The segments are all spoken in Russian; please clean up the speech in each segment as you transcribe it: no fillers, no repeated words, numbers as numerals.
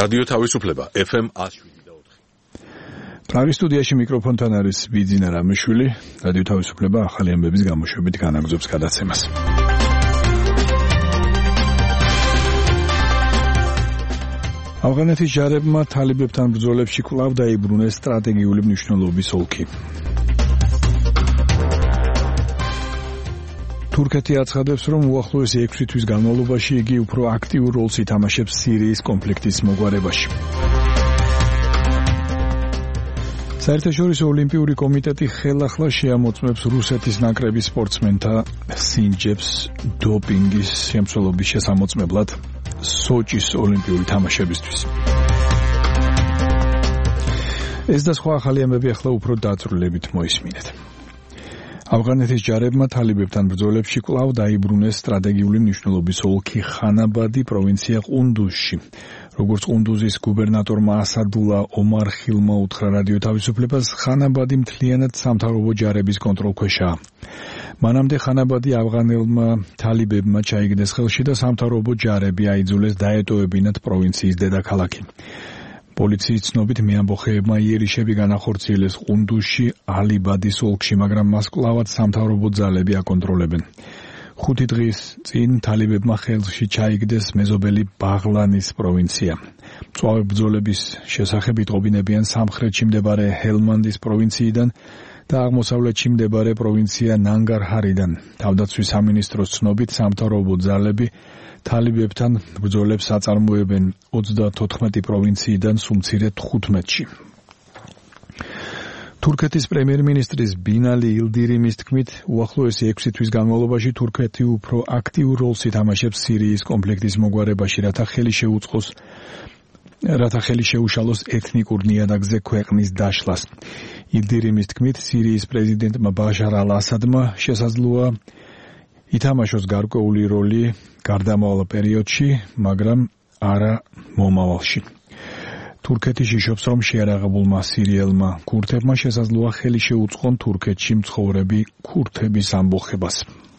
რადიო თავისუფლება FM 107.4. პრაღის სტუდიაში მიკროფონთან არის ბიძინა რამიშვილი. რადიო თავისუფლება ახალი ამბების გამოშვებით განაგრძობს გადაცემას. ავღანეთის ჯარებმა თალიბებთან ბრძოლებში კვლავ დაიბრუნეს სტრატეგიული მნიშვნელობის ოლქი. თურქეთი აცხადებს, რომ უახლოესი 6 თვის განმავლობაში იგი უფრო აქტიურ როლს ითამაშებს სირიის კონფლიქტის მოგვარებაში. საერთაშორისო ოლიმპიური კომიტეტი ხელახლა შეამოწმებს რუსეთის ნაკრების სპორტსმენთა სინჯებს დოპინგის შემცველობის შესამოწმებლად სოჭის ოლიმპიური თამაშებისთვის. ეს და სხვა ახალი ამბები ახლა უფრო დაწვრილებით მოისმინეთ. ავღანეთის ჯარებმა თალიბებთან ბრძოლებში კვლავ დაიბრუნეს სტრატეგიული მნიშვნელობის ოლქი ხანაბადი პროვინცია ყუნდუზში. როგორც ყუნდუზის გუბერნატორმა ასადულა ომარხილმა უთხრა რადიო თავისუფლებას, ხანაბადი მთლიანად სამთავრობო ჯარების კონტროლქვეშაა. მანამდე ხანაბადი ავღანელმა თალიბებმა ჩაიგდეს ხელში და სამთავრობო ჯარები აიძულეს დაეტოვებინათ პროვინციის დედაქალაქი. პოლიციის ცნობით მეამბოხეებმა იერიშები განახორციელეს ყუნდუზში ალიბადის ოლქში, მაგრამ მას კვლავად სამთავრობო ძალები აკონტროლებენ. 5 დღის წინ თალიბებმა ხელში ჩაიგდეს მეზობელი ბაღლანის პროვინცია. მწვავე ბრძოლების შესახებ იტყობინებიან სამხრეთში მდებარე ჰელმანდის პროვინციიდან და აღმოსავლეთში მდებარე პროვინცია ნანგარჰარიდან. თავდაცვის სამინისტროს ცნობით სამთავრობო ძალები თალიბებთან ბრძოლებს აწარმოებენ 34 პროვინციიდან სულ მცირე 15-ში. თურქეთის პრემიერ-მინისტრის ბინალი ილდირიმის თქმით, უახლოესი 6 თვის განმავლობაში თურქეთი უფრო აქტიურ როლს ითამაშებს სირიის კონფლიქტის მოგვარებაში, რათა ხელი შეუშალოს ეთნიკურ ნიადაგზე ქვეყნის დაშლას. ილდირიმის თქმით, სირიის პრეზიდენტმა ბაშარ ალ-ასადმა შესაძლოა ითამაშოს გარკვეული როლი გარდამავალ პერიოდში, მაგრამ არა მომავალში. თურქეთი შიშობს, რომ შეარაღებულმა სირიელმა ქურთებმა შესაძლოა ხელი შეუწყონ თურქეთში მცხოვრები ქურთების ამბოხებას.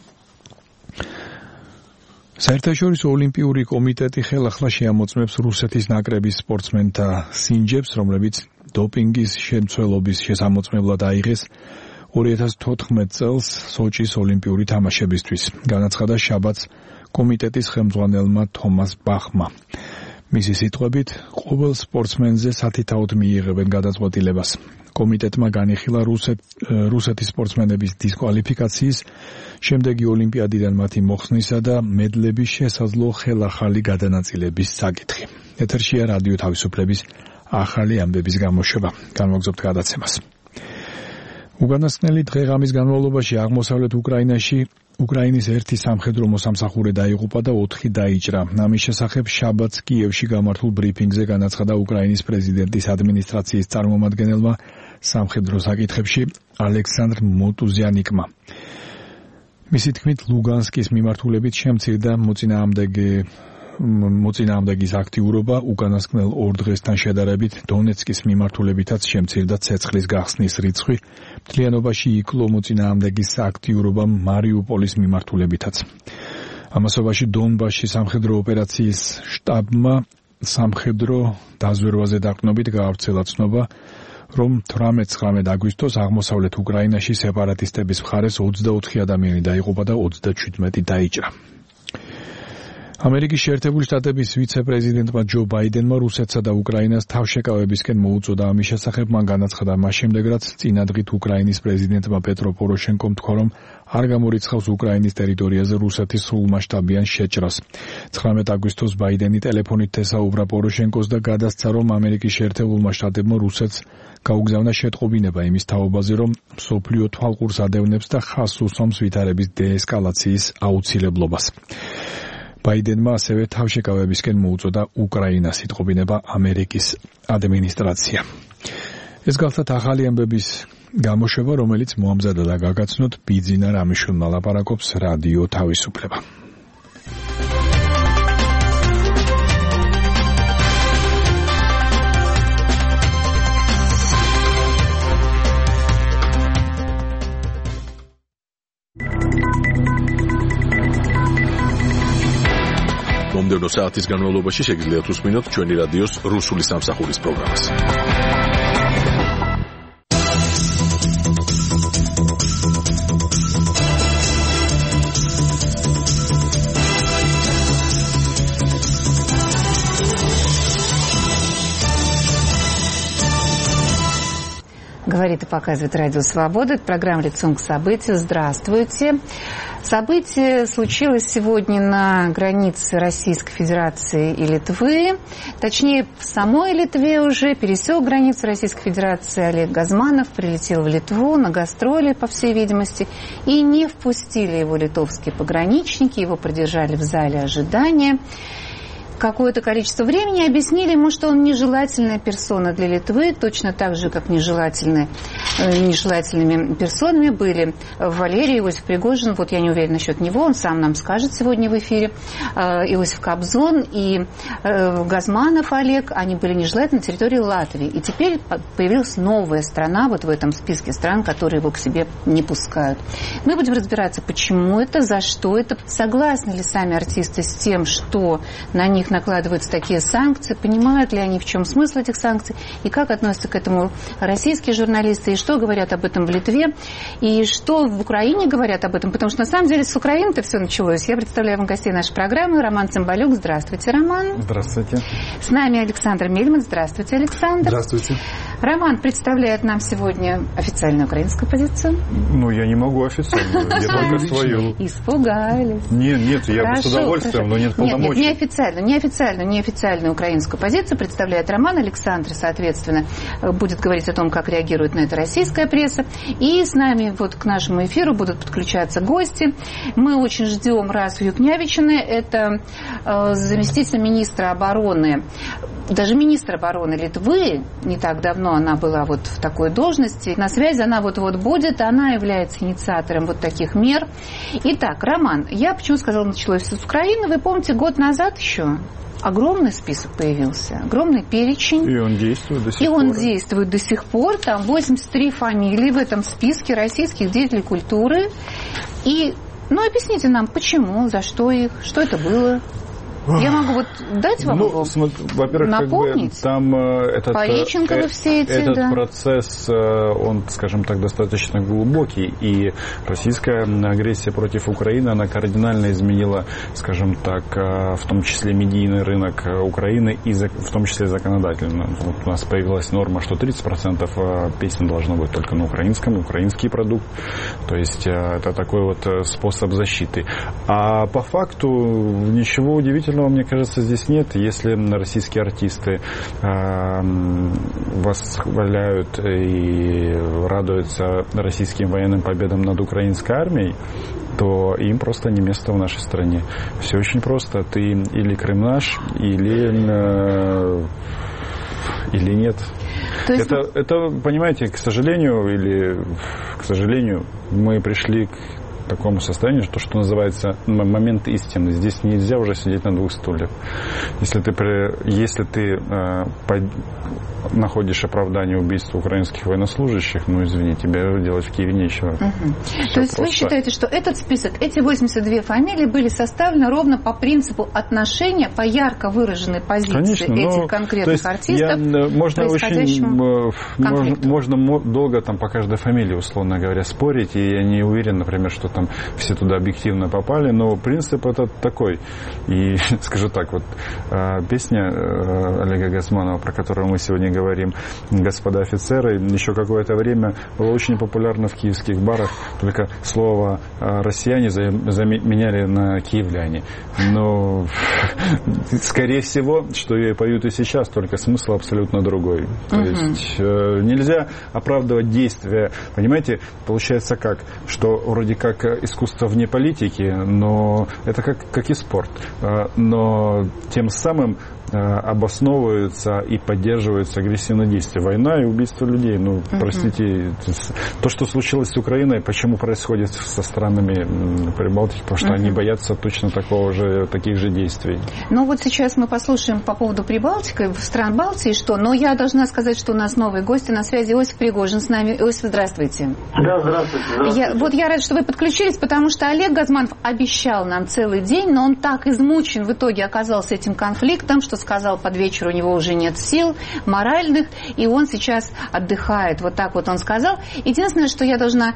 საერთაშორისო ოლიმპიური კომიტეტი ხელახლა შეამოწმებს რუსეთის ნაკრების სპორტსმენთა სინჯებს, რომლებიც დოპინგის შემცველობის შესამოწმებლად აიღეს 2014 წელს სოჭის ოლიმპიური თამაშებისთვის. განაცხადა შაბათს კომიტეტის ხელმძღვანელმა თომას ბახმა. მისი სიტყვებით, ყოველ სპორტსმენზე სათითაოდ მიიღებენ გადაწყვეტილებას. კომიტეტმა განიხილა რუსეთის სპორტსმენების დისკვალიფიკაციის, შემდეგი ოლიმპიადიდან მათი მოხსნისა და მედლების შესაძლო ხელახალი გადანაწილების საკითხი. ეთერშია რადიო თავისუფლების ახალი ამბების გამოშვება. განვაგრძობთ გადაცემას. უკანასკნელი დღე-ღამის განმავლობაში აღმოსავლეთ უკრაინაში უკრაინის ერთი სამხედრო მოსამსახურე დაიღუპა და 4 დაიჭრა. ამის შესახებ შაბათს კიევში გამართულ ბრიფინგზე განაცხადა უკრაინის პრეზიდენტის ადმინისტრაციის წარმომადგენელმა სამხედრო საკითხებში ალექსანდრ მოტუზიანიკმა. მისი თქმით, ლუგანსკის მიმართულებით შემცირდა მოწინააღმდეგის აქტიურობა, უკანასკნელ 2 დღესთან შედარებით დონეცკის მიმართულებითაც შემცირდა ცეცხლის გახსნის რიცხვი, მთლიანობაში იკლო მოწინააღმდეგის აქტიურობა მარიუპოლის მიმართულებითაც. ამასობაში დონბასში სამხედრო ოპერაციის შტაბმა სამხედრო დაზვერვაზე დაყრდნობით გაავრცელა ცნობა, რომ 18-19 აგვისტოს აღმოსავლეთ უკრაინაში სეპარატისტების მხარეს 24 ადამიანი დაიღუპა და 37 დაიჭრა. ამერიკის შეერთებული შტატების ვიცე-პრეზიდენტმა ჯო ბაიდენმა რუსეთსა და უკრაინას თავშეკავებისკენ მოუწოდა. ამის შესახებ მან განაცხადა მას შემდეგ, რაც წინადღით უკრაინის პრეზიდენტმა პეტრო პოროშენკომ თქვა, რომ არ გამორიცხავს უკრაინის ტერიტორიაზე რუსეთის სრულმასშტაბიან შეჭრას. 19 აგვისტოს ბაიდენი ტელეფონით ესაუბრა პოროშენკოს და გადასცა, რომ ამერიკის შეერთებულმა შტატებმა რუსეთს გაუგზავნა შეტყობინება იმის თაობაზე, რომ მსოფლიო თვალყურს ადევნებს და ხაზს უსვამს ვითარების დეესკალაციის აუცილებლობას. ბაიდენმა ასევე თავშეკავებისკენ მოუწოდა უკრაინას, იტყობინება ამერიკის ადმინისტრაცია. ეს გახლდათ ახალი ამბების გამოშვება, რომელიც მოამზადა და გაგაცნოთ ბიძინა რამიშვილმა. ლაპარაკობს რადიო თავისუფლება. მომდევნო საათის განმავლობაში შეგიძლიათ უსმინოთ ჩვენი რადიოს რუსული სამსახურის პროგრამას. Говорит и показывает Радио Свобода. Это программа «Лицом к событию». Здравствуйте. Событие случилось сегодня на границе Российской Федерации и Литвы. Точнее, в самой Литве уже пересек границу Российской Федерации Олег Газманов, прилетел в Литву на гастроли, по всей видимости, и не впустили его литовские пограничники, его продержали в зале ожидания. Какое-то количество времени объяснили ему, что он нежелательная персона для Литвы, точно так же, как нежелательными персонами были Валерий, Иосиф Пригожин, вот я не уверена насчет него, он сам нам скажет сегодня в эфире, Иосиф Кобзон и Газманов Олег, они были нежелательны на территории Латвии. И теперь появилась новая страна вот в этом списке стран, которые его к себе не пускают. Мы будем разбираться, почему это, за что это, согласны ли сами артисты с тем, что на них накладываются такие санкции, понимают ли они, в чем смысл этих санкций, и как относятся к этому российские журналисты, и что говорят об этом в Литве, и что в Украине говорят об этом, потому что на самом деле с Украины-то все началось. Я представляю вам гостей нашей программы. Роман Цымбалюк. Здравствуйте, Роман. Здравствуйте. С нами Александр Мельман. Здравствуйте, Александр. Здравствуйте. Роман представляет нам сегодня официальную украинскую позицию. Ну, я не могу официальную, я только свою. Испугались. Нет, я бы с удовольствием, но нет полномочий. Нет, неофициальную украинскую позицию представляет Роман. Александр, соответственно, будет говорить о том, как реагирует на это российская пресса. И с нами вот к нашему эфиру будут подключаться гости. Мы очень ждем Расу Юкнявичины. Это заместитель министра обороны, даже министр обороны Литвы. Не так давно она была вот в такой должности. На связи она вот-вот будет. Она является инициатором вот таких мер. Итак, Роман, я почему сказала, началось с Украины. Вы помните, год назад еще огромный список появился, огромный перечень. И он действует до сих пор. И он действует до сих пор. Там 83 фамилии в этом списке российских деятелей культуры. И, объясните нам, почему, за что их, что это было. Я могу вот дать вам во-первых, напомнить. Там Пореченковы все эти, этот процесс, он, скажем так, достаточно глубокий, и российская агрессия против Украины, она кардинально изменила, скажем так, в том числе медийный рынок Украины, и в том числе законодательно. Вот у нас появилась норма, что 30% песен должно быть только на украинском, украинский продукт, то есть это такой вот способ защиты. А по факту ничего удивительного, мне кажется, здесь нет. Если российские артисты восхваляют и радуются российским военным победам над украинской армией, то им просто не место в нашей стране. Все очень просто. Ты или Крым наш, или нет. То есть... это, понимаете, к сожалению, мы пришли к такому состоянию, что называется момент истины. Здесь нельзя уже сидеть на двух стульях. Если ты находишь оправдание убийства украинских военнослужащих, извини, тебе делать в Киеве нечего. То есть вы считаете, что этот список, эти 82 фамилии были составлены ровно по принципу отношения, по ярко выраженной позиции этих конкретных артистов к происходящему конфликту? Можно долго там по каждой фамилии, условно говоря, спорить, и я не уверен, например, что там все туда объективно попали, но принцип этот такой. И скажу так, вот песня Олега Газманова, про которую мы сегодня говорим, «Господа офицеры», еще какое-то время была очень популярна в киевских барах, только слово «россияне» заменяли на «киевляне». Но, скорее всего, что ее поют и сейчас, только смысл абсолютно другой. То есть нельзя оправдывать действия. Понимаете, получается как? Что вроде как искусство вне политики, но это как и спорт. Но тем самым обосновываются и поддерживаются агрессивные действия. Война и убийство людей. Простите, то, что случилось с Украиной, почему происходит со странами Прибалтики, потому что они боятся точно таких же действий. Вот сейчас мы послушаем по поводу Прибалтики, стран Балтии, что. Но я должна сказать, что у нас новые гости на связи. Иосиф Пригожин с нами. Иосиф, здравствуйте. Да, здравствуйте. Я рада, что вы подключились. подключились, потому что Олег Газманов обещал нам целый день, но он так измучен в итоге оказался этим конфликтом, что сказал, под вечер у него уже нет сил моральных, и он сейчас отдыхает. Вот так вот он сказал. Единственное, что я должна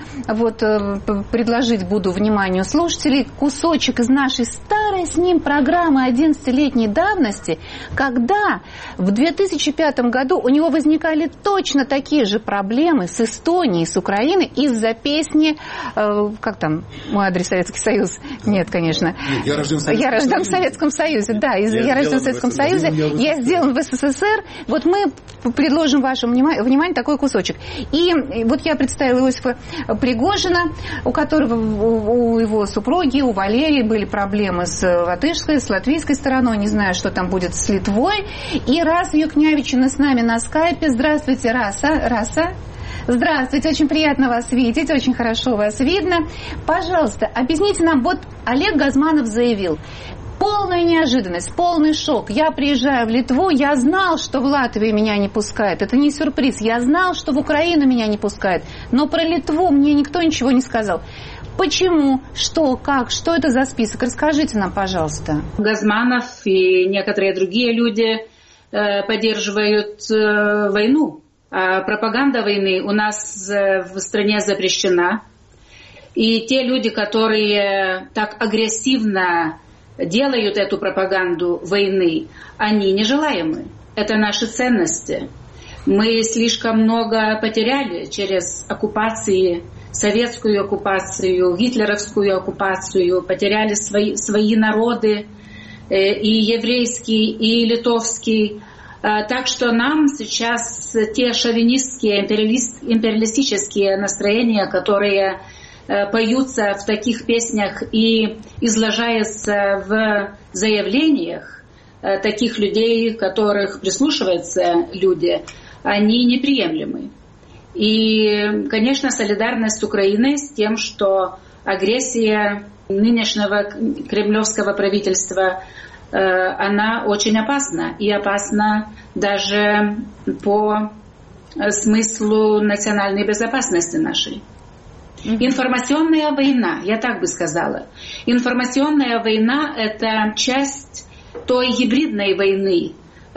предложить буду вниманию слушателей, кусочек из нашей старой с ним программы 11-летней давности, когда в 2005 году у него возникали точно такие же проблемы с Эстонией, с Украиной из-за песни, как там, мой адрес Советский Союз? Нет, конечно. Я рожден в Советском Союзе. Да, я рожден в Советском Союзе, я сделан в СССР. Вот мы предложим вашему вниманию такой кусочек. И вот я представила Иосифа Пригожина, у которого, у его супруги, у Валерии были проблемы с латышской, с латвийской стороной, не знаю, что там будет с Литвой. И Раса Юкнявичина с нами на скайпе. Здравствуйте, Раса. Здравствуйте, очень приятно вас видеть, очень хорошо вас видно. Пожалуйста, объясните нам, вот Олег Газманов заявил, полная неожиданность, полный шок. Я приезжаю в Литву, я знал, что в Латвию меня не пускают. Это не сюрприз. Я знал, что в Украину меня не пускают. Но про Литву мне никто ничего не сказал. Почему? Что? Как? Что это за список? Расскажите нам, пожалуйста. Газманов и некоторые другие люди поддерживают войну. А пропаганда войны у нас в стране запрещена. И те люди, которые так агрессивно делают эту пропаганду войны, они нежелаемы. Это наши ценности. Мы слишком много потеряли через оккупации, советскую оккупацию, гитлеровскую оккупацию, потеряли свои народы, и еврейский, и литовский. Так что нам сейчас те шовинистские, империалистические настроения, которые поются в таких песнях и изложаются в заявлениях таких людей, которых прислушиваются люди, они неприемлемы. И, конечно, солидарность с Украиной с тем, что агрессия нынешнего кремлевского правительства она очень опасна. И опасна даже по смыслу национальной безопасности нашей. Информационная война, я так бы сказала. Информационная война – это часть той гибридной войны,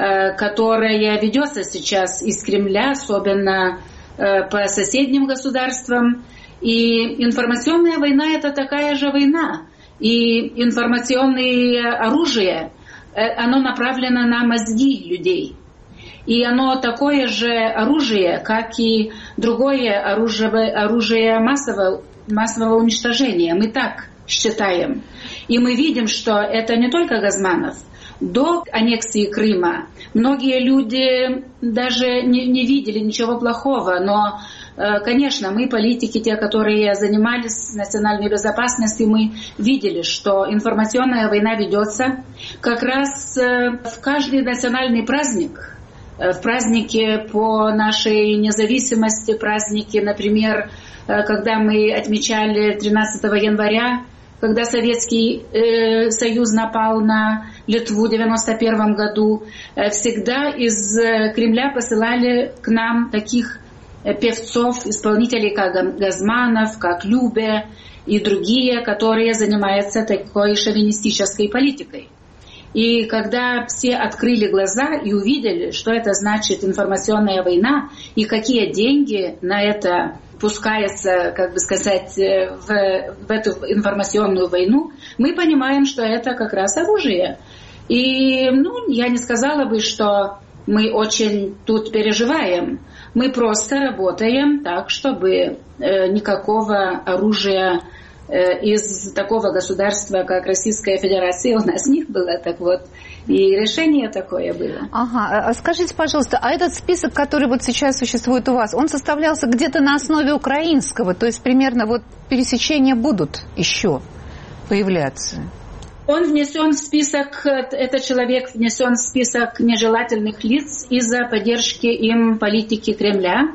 которая ведется сейчас из Кремля, особенно по соседним государствам. И информационная война – это такая же война. И информационное оружие, оно направлено на мозги людей. И оно такое же оружие, как и другое оружие массового уничтожения. Мы так считаем. И мы видим, что это не только Газманов. До аннексии Крыма многие люди даже не видели ничего плохого, но конечно, мы, политики, те, которые занимались национальной безопасностью, мы видели, что информационная война ведется как раз в каждый национальный праздник. В празднике по нашей независимости, праздники, например, когда мы отмечали 13 января, когда Советский Союз напал на Литву в 1991 году, всегда из Кремля посылали к нам таких певцов, исполнителей, как Газманов, как Любе и другие, которые занимаются такой шовинистической политикой. И когда все открыли глаза и увидели, что это значит информационная война и какие деньги на это пускаются, как бы сказать, в эту информационную войну, мы понимаем, что это как раз оружие. И я не сказала бы, что мы очень тут переживаем. Мы просто работаем так, чтобы никакого оружия из такого государства, как Российская Федерация, у нас не было. Так вот, и решение такое было. Ага. Скажите, пожалуйста, а этот список, который вот сейчас существует у вас, он составлялся где-то на основе украинского? То есть примерно вот пересечения будут еще появляться? Он внесен в список, этот человек внесен в список нежелательных лиц из-за поддержки им политики Кремля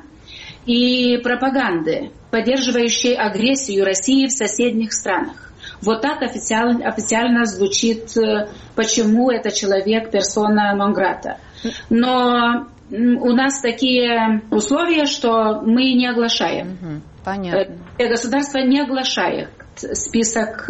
и пропаганды, поддерживающей агрессию России в соседних странах. Вот так официально звучит, почему этот человек персона нон грата. Но у нас такие условия, что мы не оглашаем. Понятно. Государство не оглашает списка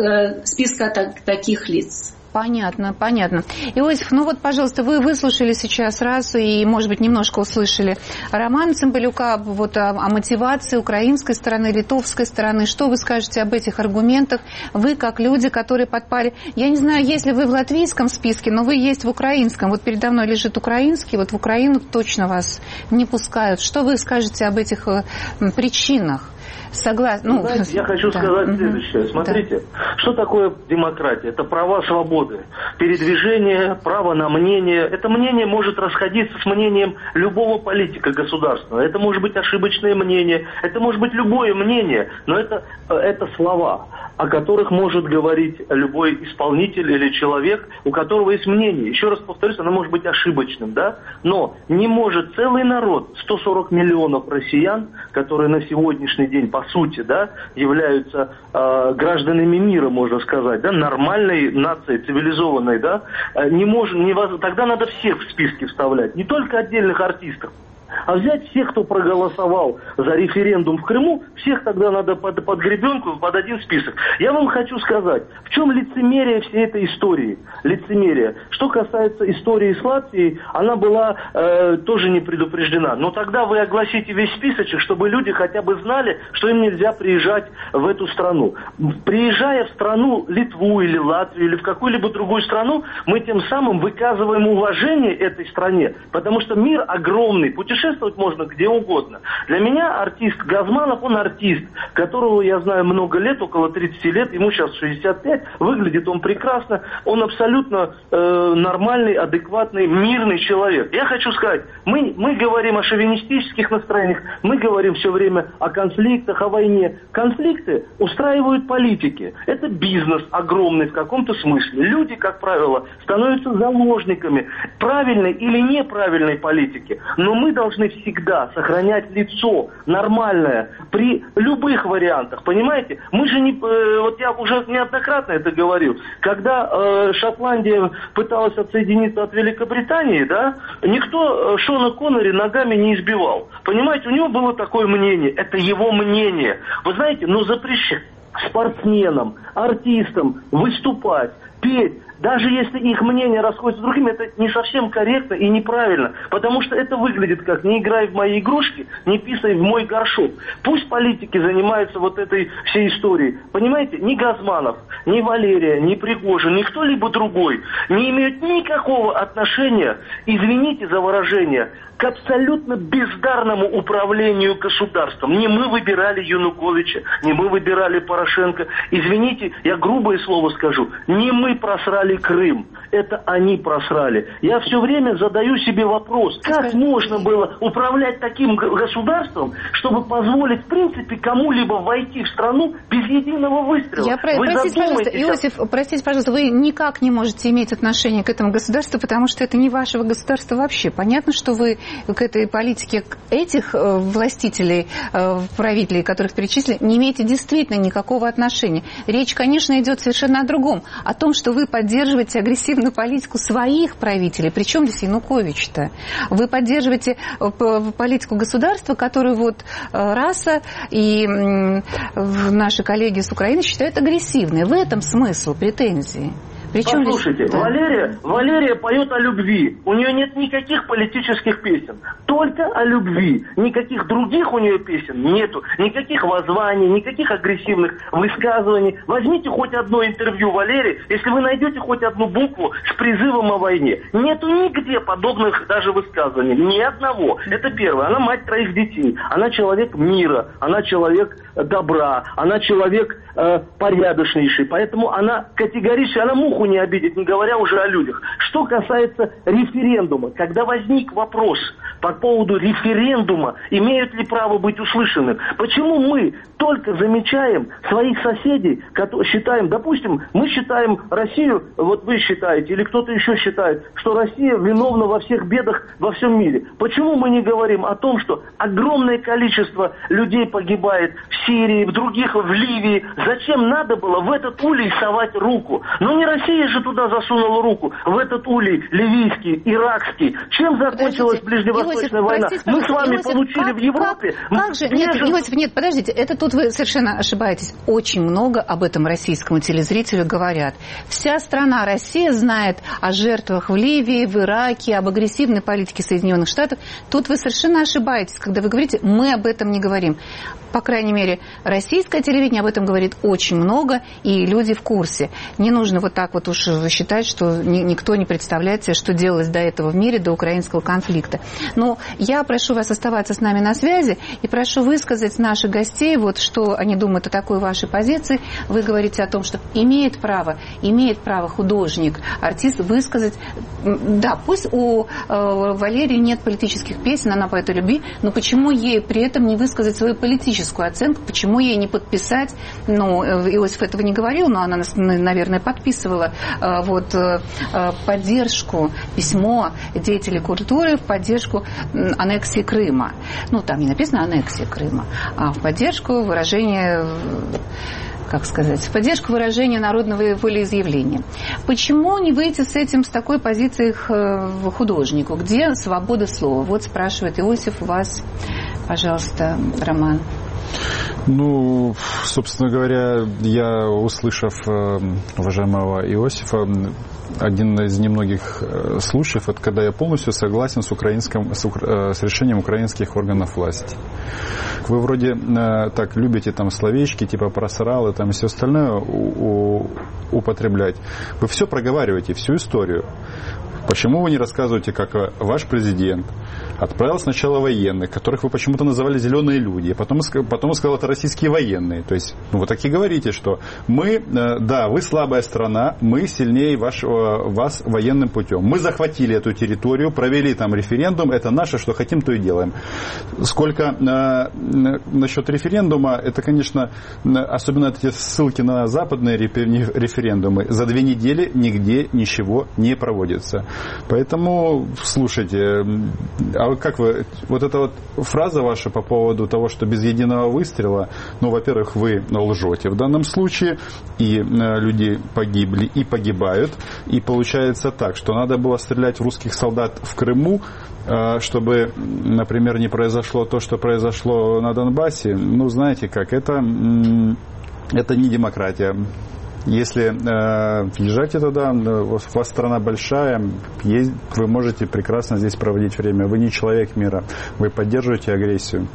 таких лиц. Понятно, понятно. Иосиф, ну вот, пожалуйста, вы выслушали сейчас раз и, может быть, немножко услышали роман Цымбалюка вот о мотивации украинской стороны, литовской стороны. Что вы скажете об этих аргументах? Вы, как люди, которые подпали... Я не знаю, есть ли вы в латвийском списке, но вы есть в украинском. Вот передо мной лежит украинский, вот в Украину точно вас не пускают. Что вы скажете об этих причинах? Согласна. Знаете, я хочу сказать следующее. Смотрите, что такое демократия? Это права, свободы, передвижение, право на мнение. Это мнение может расходиться с мнением любого политика государственного. Это может быть ошибочное мнение, это может быть любое мнение, но это слова, о которых может говорить любой исполнитель или человек, у которого есть мнение. Еще раз повторюсь, оно может быть ошибочным, да? Но не может целый народ, 140 миллионов россиян, которые на сегодняшний день, по сути, да, являются гражданами мира, можно сказать, да, нормальной нацией, цивилизованной, да, тогда надо всех в списки вставлять, не только отдельных артистов. А взять всех, кто проголосовал за референдум в Крыму, всех тогда надо под гребенку, под один список. Я вам хочу сказать, в чем лицемерие всей этой истории? Лицемерие. Что касается истории с Латвией, она была тоже не предупреждена. Но тогда вы огласите весь списочек, чтобы люди хотя бы знали, что им нельзя приезжать в эту страну. Приезжая в страну Литву или Латвию или в какую-либо другую страну, мы тем самым выказываем уважение этой стране. Потому что мир огромный, путешествовать можно где угодно. Для меня артист Газманов, он артист, которого я знаю много лет, около 30 лет, ему сейчас 65, выглядит он прекрасно, он абсолютно нормальный, адекватный, мирный человек. Я хочу сказать, мы говорим о шовинистических настроениях, мы говорим все время о конфликтах, о войне. Конфликты устраивают политики. Это бизнес огромный в каком-то смысле. Люди, как правило, становятся заложниками правильной или неправильной политики. Но мы должны всегда сохранять лицо нормальное при любых вариантах, понимаете? Мы же не... Вот я уже неоднократно это говорил. Когда Шотландия пыталась отсоединиться от Великобритании, да, никто Шона Коннери ногами не избивал. Понимаете, у него было такое мнение. Это его мнение. Вы знаете, но запрещать спортсменам, артистам выступать, петь, даже если их мнение расходится с другими, это не совсем корректно и неправильно, потому что это выглядит как «не играй в мои игрушки, не писай в мой горшок». Пусть политики занимаются вот этой всей историей. Понимаете, ни Газманов, ни Валерия, ни Пригожин, ни кто-либо другой не имеют никакого отношения, извините за выражение, к абсолютно бездарному управлению государством. Не мы выбирали Януковича, не мы выбирали Порошенко. Извините, я грубое слово скажу, не мы просрали Крым, это они просрали. Я все время задаю себе вопрос, как можно было управлять таким государством, чтобы позволить, в принципе, кому-либо войти в страну без единого выстрела? Простите, пожалуйста, Иосиф, простите, пожалуйста, вы никак не можете иметь отношение к этому государству, потому что это не вашего государства вообще. Понятно, что вы к этой политике этих властителей, правителей, которых перечислили, не имеете действительно никакого отношения. Речь, конечно, идет совершенно о другом. О том, что вы поддерживаете агрессивную политику своих правителей. Причем здесь Янукович-то? Вы поддерживаете политику государства, которую вот раса и наши коллеги с Украины считают агрессивной. В этом смысл претензии. Послушайте, да. Валерия поет о любви. У нее нет никаких политических песен. Только о любви. Никаких других у нее песен нету. Никаких воззваний, никаких агрессивных высказываний. Возьмите хоть одно интервью Валерии, если вы найдете хоть одну букву с призывом о войне. Нету нигде подобных даже высказываний. Ни одного. Это первое. Она мать 3 детей. Она человек мира. Она человек добра. Она человек порядочнейший. Поэтому она категорически, она муху не обидит, не говоря уже о людях. Что касается референдума, когда возник вопрос по поводу референдума, имеют ли право быть услышаны, почему мы только замечаем своих соседей, считаем, допустим, мы считаем Россию, вот вы считаете, или кто-то еще считает, что Россия виновна во всех бедах во всем мире. Почему мы не говорим о том, что огромное количество людей погибает в Сирии, в других, в Ливии? Зачем надо было в этот улей совать руку? Но не Россия Россия же туда засунула руку, в этот улей ливийский, иракский. Чем закончилась ближневосточная война? Мы с вами получили в Европе... Нет, подождите, это тут вы совершенно ошибаетесь. Очень много об этом российскому телезрителю говорят. Вся страна Россия знает о жертвах в Ливии, в Ираке, об агрессивной политике Соединенных Штатов. Тут вы совершенно ошибаетесь, когда вы говорите, мы об этом не говорим. По крайней мере, российское телевидение об этом говорит очень много, и люди в курсе. Не нужно вот так вот уж считать, что никто не представляет себе, что делалось до этого в мире, до украинского конфликта. Но я прошу вас оставаться с нами на связи и прошу высказать наших гостей, вот что они думают о такой вашей позиции. Вы говорите о том, что имеет право художник, артист высказать... Да, пусть у Валерии нет политических песен, она поэт любви, но почему ей при этом не высказать свою политическую оценку, почему ей не подписать, Иосиф этого не говорил, но она, наверное, подписывала поддержку, письмо деятелей культуры в поддержку аннексии Крыма. Там не написано аннексия Крыма, а в поддержку выражения... в поддержку выражения народного волеизъявления. Почему не выйти с этим, с такой позицией художнику? Где свобода слова? Вот спрашивает Иосиф у вас, пожалуйста, Роман. Собственно говоря, я, услышав уважаемого Иосифа, один из немногих случаев, это когда я полностью согласен с решением украинских органов власти. Вы вроде так любите словечки, типа просрал и все остальное употреблять. Вы все проговариваете, всю историю. Почему вы не рассказываете, как ваш президент отправил сначала военных, которых вы почему-то называли «зеленые люди», а потом сказал, это российские военные. То есть, вы так и говорите, что вы слабая страна, мы сильнее вас военным путем. Мы захватили эту территорию, провели там референдум, это наше, что хотим, то и делаем. Сколько насчет референдума, это, конечно, особенно эти ссылки на западные референдумы, за 2 недели нигде ничего не проводится. Поэтому, слушайте, а как вы, вот эта фраза ваша по поводу того, что без единого выстрела, во-первых, вы лжете в данном случае, и люди погибли и погибают, и получается так, что надо было стрелять в русских солдат в Крыму, чтобы, например, не произошло то, что произошло на Донбассе. Знаете как, это не демократия. Если езжайте туда, у вас страна большая, вы можете прекрасно здесь проводить время. Вы не человек мира, вы поддерживаете агрессию.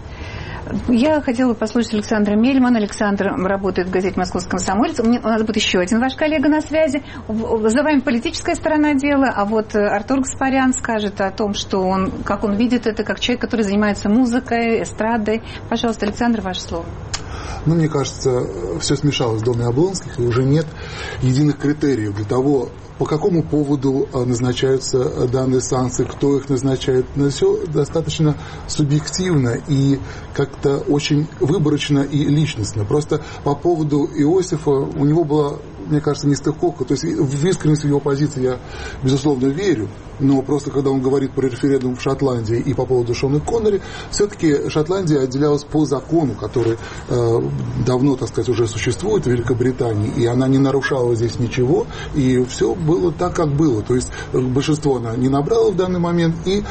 Я хотела послушать Александра Мельмана. Александр работает в газете «Московский комсомолец». У нас будет еще один ваш коллега на связи. За вами политическая сторона дела, а вот Артур Гаспарян скажет о том, как он видит это, как человек, который занимается музыкой, эстрадой. Пожалуйста, Александр, ваше слово. Мне кажется, все смешалось в доме Облонских, и уже нет единых критериев для того, по какому поводу назначаются данные санкции, кто их назначает. Но все достаточно субъективно и как-то очень выборочно и личностно. Просто по поводу Иосифа у него была, мне кажется, нестыковка. То есть в искренность его позиции я, безусловно, верю. Но просто когда он говорит про референдум в Шотландии и по поводу Шона Коннери, все-таки Шотландия отделялась по закону, который давно, уже существует в Великобритании, и она не нарушала здесь ничего, и все было так, как было. То есть большинство она не набрала в данный момент, и,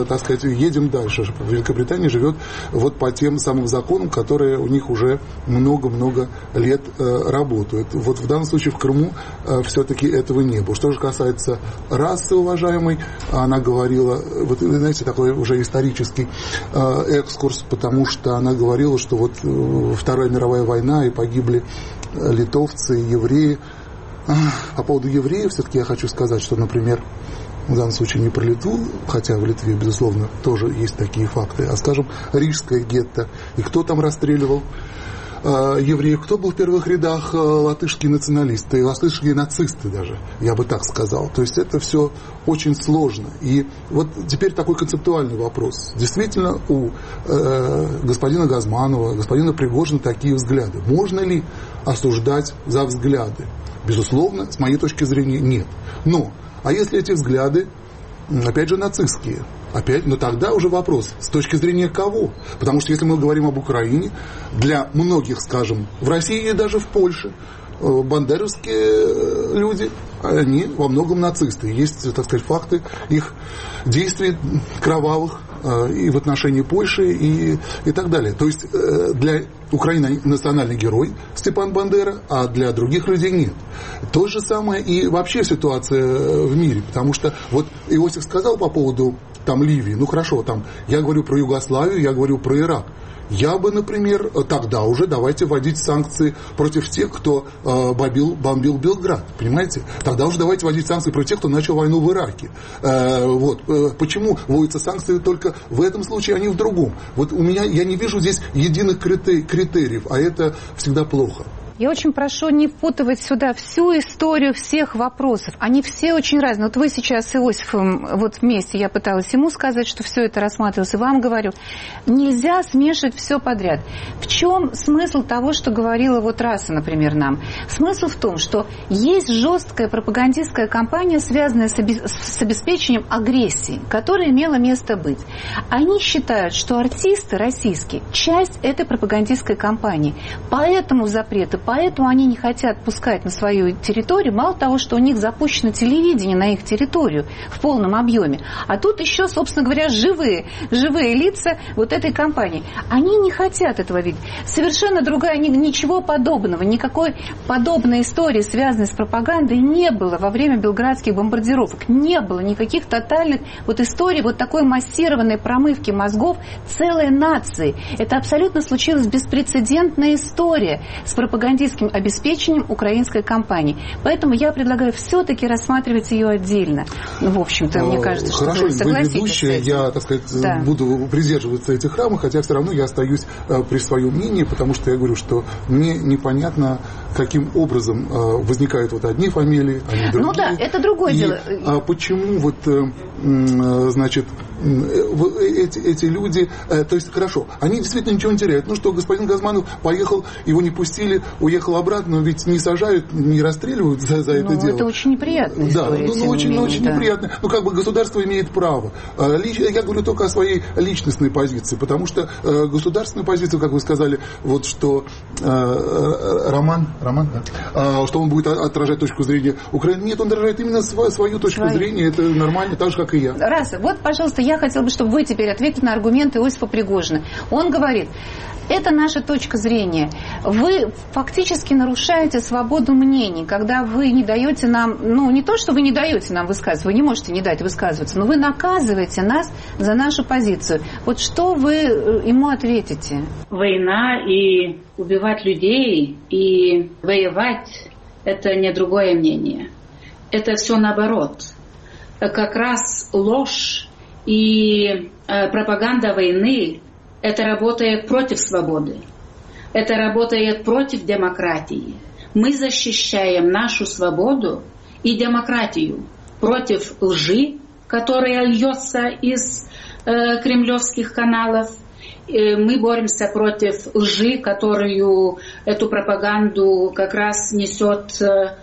едем дальше. Великобритания живет по тем самым законам, которые у них уже много-много лет работают. В данном случае в Крыму все-таки этого не было. Что же касается расы, уважаемой, она говорила, знаете, такой уже исторический экскурс, потому что она говорила, что Вторая мировая война, и погибли литовцы, евреи. По поводу евреев все-таки я хочу сказать, что, например, в данном случае не про Литву, хотя в Литве, безусловно, тоже есть такие факты, а, скажем, Рижское гетто. И кто там расстреливал евреев? Кто был в первых рядах? Латышские националисты, латышские нацисты даже, я бы так сказал. То есть это все очень сложно. И теперь такой концептуальный вопрос. Действительно, у господина Газманова, господина Пригожина такие взгляды. Можно ли осуждать за взгляды? Безусловно, с моей точки зрения, нет. Но, а если эти взгляды, опять же, нацистские? Но тогда уже вопрос, с точки зрения кого? Потому что если мы говорим об Украине, для многих, скажем, в России и даже в Польше, бандеровские люди, они во многом нацисты. Есть, так сказать, факты их действий кровавых и в отношении Польши и так далее. То есть для Украины национальный герой Степан Бандера, а для других людей нет. То же самое и вообще ситуация в мире, потому что вот Иосиф сказал по поводу там Ливии, ну хорошо, там я говорю про Югославию, я говорю про Ирак. Я бы, например, тогда уже давайте вводить санкции против тех, кто бомбил Белград, понимаете? Тогда уже давайте вводить санкции против тех, кто начал войну в Ираке. Вот. Почему вводятся санкции только в этом случае, а не в другом? Вот я не вижу здесь единых критериев, а это всегда плохо. Я очень прошу не впутывать сюда всю историю всех вопросов. Они все очень разные. Вот вы сейчас с Иосифом вот вместе, я пыталась ему сказать, что все это рассматривалось, и вам говорю. Нельзя смешивать все подряд. В чем смысл того, что говорила вот Раса, например, нам? Смысл в том, что есть жесткая пропагандистская кампания, связанная с обеспечением агрессии, которая имела место быть. Они считают, что артисты российские – часть этой пропагандистской кампании. Поэтому запреты, поэтому они не хотят пускать на свою территорию, мало того, что у них запущено телевидение на их территорию в полном объеме, а тут еще, собственно говоря, живые лица вот этой кампании. Они не хотят этого видеть. Совершенно другая, ничего подобного, никакой подобной истории, связанной с пропагандой, не было во время белградских бомбардировок. Не было никаких тотальных вот историй, вот такой массированной промывки мозгов целой нации. Это абсолютно случилась беспрецедентная история с пропагандистским обеспечением украинской кампании. Поэтому я предлагаю все-таки рассматривать ее отдельно. Ну, в общем-то, мне кажется, что хорошо, вы согласитесь. ведущая, я, так сказать, буду придерживаться этих рамок, хотя все равно я остаюсь при своем мнении, потому что я говорю, что мне непонятно, каким образом возникают вот одни фамилии, а не другие. Ну да, это другое дело. Почему вот, значит, эти люди, то есть, хорошо, они действительно ничего не теряют. Ну что, господин Газманов поехал, его не пустили, уехал обратно, но ведь не сажают, не расстреливают за это дело. Это очень неприятная история. Да, очень неприятно. Ну, как бы государство имеет право. Я говорю только о своей личностной позиции, потому что государственная позиция, как вы сказали, вот что Роман, да? Что он будет отражать точку зрения Украины. Нет, он отражает именно свою точку зрения, это нормально, так же, как и я. Раса, вот, пожалуйста, я хотела бы, чтобы вы теперь ответили на аргументы Иосифа Пригожина. Он говорит, это наша точка зрения. Вы фактически нарушаете свободу мнений, когда вы не даете нам, ну, не то, что вы не даете нам высказываться, вы не можете не дать высказываться, но вы наказываете нас за нашу позицию. Вот что вы ему ответите? Война и убивать людей, и воевать – это не другое мнение. Это все наоборот. Как раз ложь и пропаганда войны – это работает против свободы. Это работает против демократии. Мы защищаем нашу свободу и демократию против лжи, которая льется из кремлевских каналов. Мы боремся против лжи, которую эту пропаганду как раз несет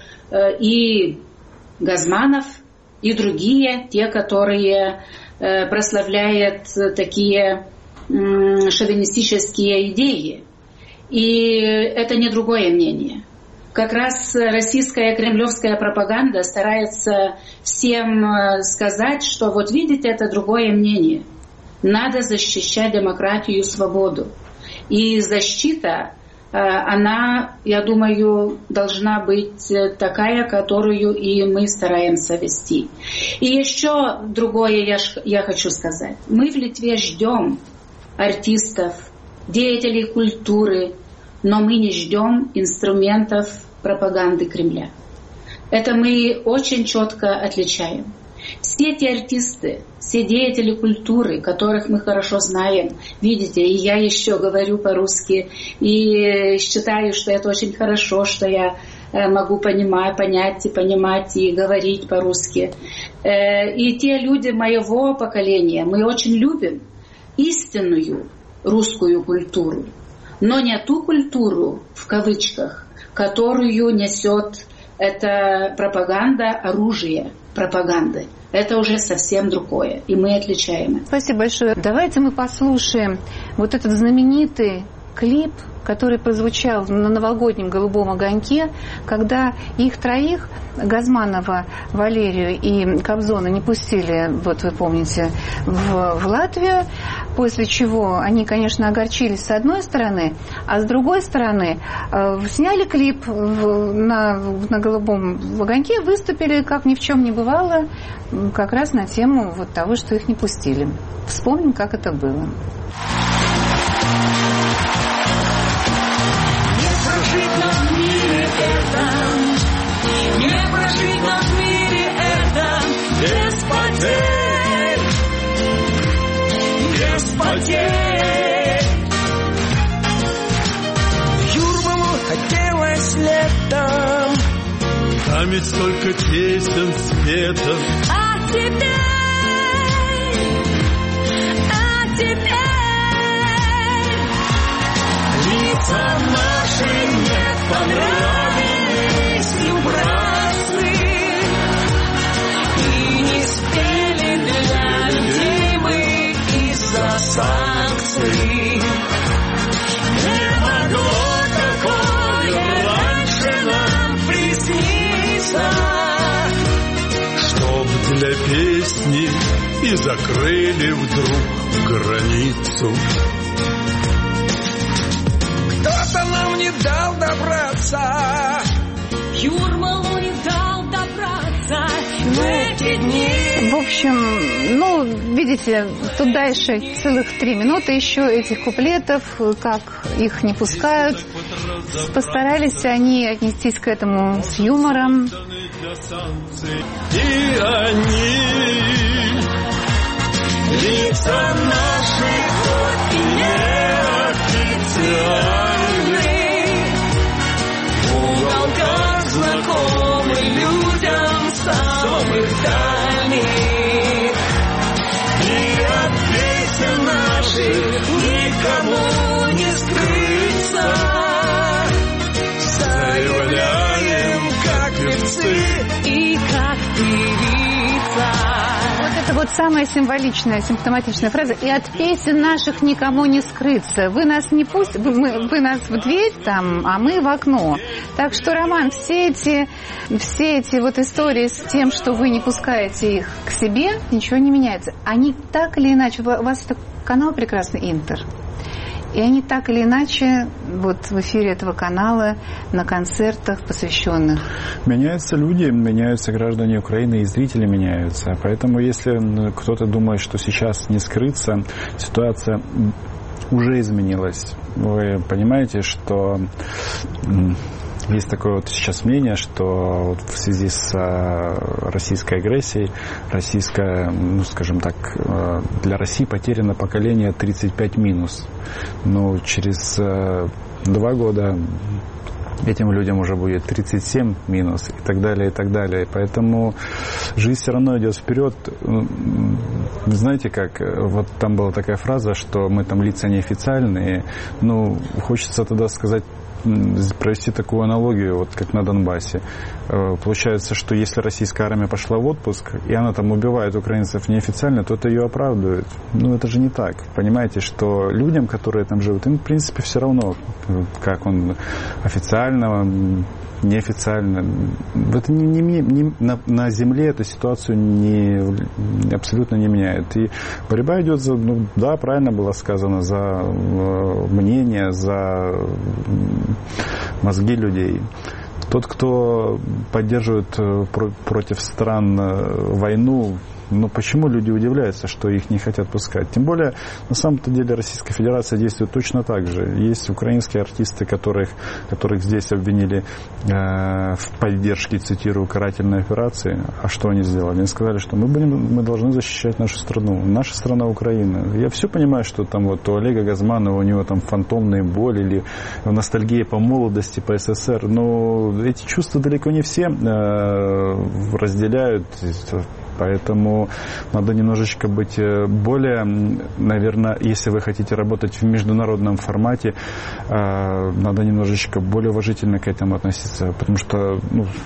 и Газманов, и другие, те, которые прославляют такие шовинистические идеи. И это не другое мнение. Как раз российская кремлевская пропаганда старается всем сказать, что вот видите, это другое мнение. Надо защищать демократию и свободу. И защита, она, я думаю, должна быть такая, которую и мы стараемся вести. И еще другое я хочу сказать. Мы в Литве ждем артистов, деятелей культуры, но мы не ждем инструментов пропаганды Кремля. Это мы очень четко отличаем. Все эти артисты, все деятели культуры, которых мы хорошо знаем, видите, и я еще говорю по-русски, и считаю, что это очень хорошо, что я могу понять и говорить по-русски. И те люди моего поколения, мы очень любим истинную русскую культуру, но не ту культуру, в кавычках, которую несет эта пропаганда, оружие пропаганды. Это уже совсем другое, и мы отличаем. Спасибо большое. Давайте мы послушаем вот этот знаменитый клип, который прозвучал на новогоднем «Голубом огоньке», когда их троих, Газманова, Валерию и Кобзона, не пустили, вот вы помните, в Латвию, после чего они, конечно, огорчились с одной стороны, а с другой стороны сняли клип на «Голубом огоньке», выступили, как ни в чем не бывало, как раз на тему вот того, что их не пустили. Вспомним, как это было. Не прожить нам в мире это без потерь, без потерь. В Юрмалу хотелось летом, там ведь столько песен цветов. А теперь лица наши не понравились убраться и не спели для людей мы из-за санкций. Не могло такое раньше нам присниться, чтоб для песни и закрыли вдруг границу. Кто-то нам не дал добраться, Юрмалу не дал добраться в эти дни. В общем, видите, тут дальше целых 3 минуты еще этих куплетов, как их не пускают. Постарались они отнестись к этому с юмором. И они, лица наши, хоть и неофициальные, в уголках знакомы людям самых дальних. И от песен наших никому не скрыться. Заявляем, как певцы и как певица. Это вот самая символичная, симптоматичная фраза. И от песен наших никому не скрыться. Вы нас не пустите, вы нас в дверь там, а мы в окно. Так что, Роман, все эти вот истории с тем, что вы не пускаете их к себе, ничего не меняется. Они так или иначе, у вас это канал прекрасный «Интер». И они так или иначе вот в эфире этого канала, на концертах, посвященных. Меняются люди, меняются граждане Украины, и зрители меняются. Поэтому если кто-то думает, что сейчас не скрыться, ситуация уже изменилась. Вы понимаете, что есть такое вот сейчас мнение, что вот в связи с российской агрессией, скажем так, для России потеряно поколение 35 минус. Но через 2 года этим людям уже будет 37 минус и так далее, и так далее. Поэтому жизнь все равно идет вперед. Вы знаете, как вот там была такая фраза, что мы там лица неофициальные. Хочется тогда сказать, провести такую аналогию, вот как на Донбассе. Получается, что если российская армия пошла в отпуск, и она там убивает украинцев неофициально, то это ее оправдывает. Это же не так. Понимаете, что людям, которые там живут, им, в принципе, все равно, как он официально, неофициально. Это на земле эту ситуацию абсолютно не меняет. И борьба идет за, правильно было сказано, за мнение, за мозги людей. Тот, кто поддерживает против стран войну, почему люди удивляются, что их не хотят пускать? Тем более, на самом-то деле, Российская Федерация действует точно так же. Есть украинские артисты, которых здесь обвинили в поддержке, цитирую, карательной операции. А что они сделали? Они сказали, что мы должны защищать нашу страну. Наша страна Украина. Я все понимаю, что там вот у Олега Газманова, у него там фантомные боли или ностальгия по молодости, по СССР. Но эти чувства далеко не все разделяют. Поэтому надо немножечко быть более, наверное, если вы хотите работать в международном формате, надо немножечко более уважительно к этому относиться, потому что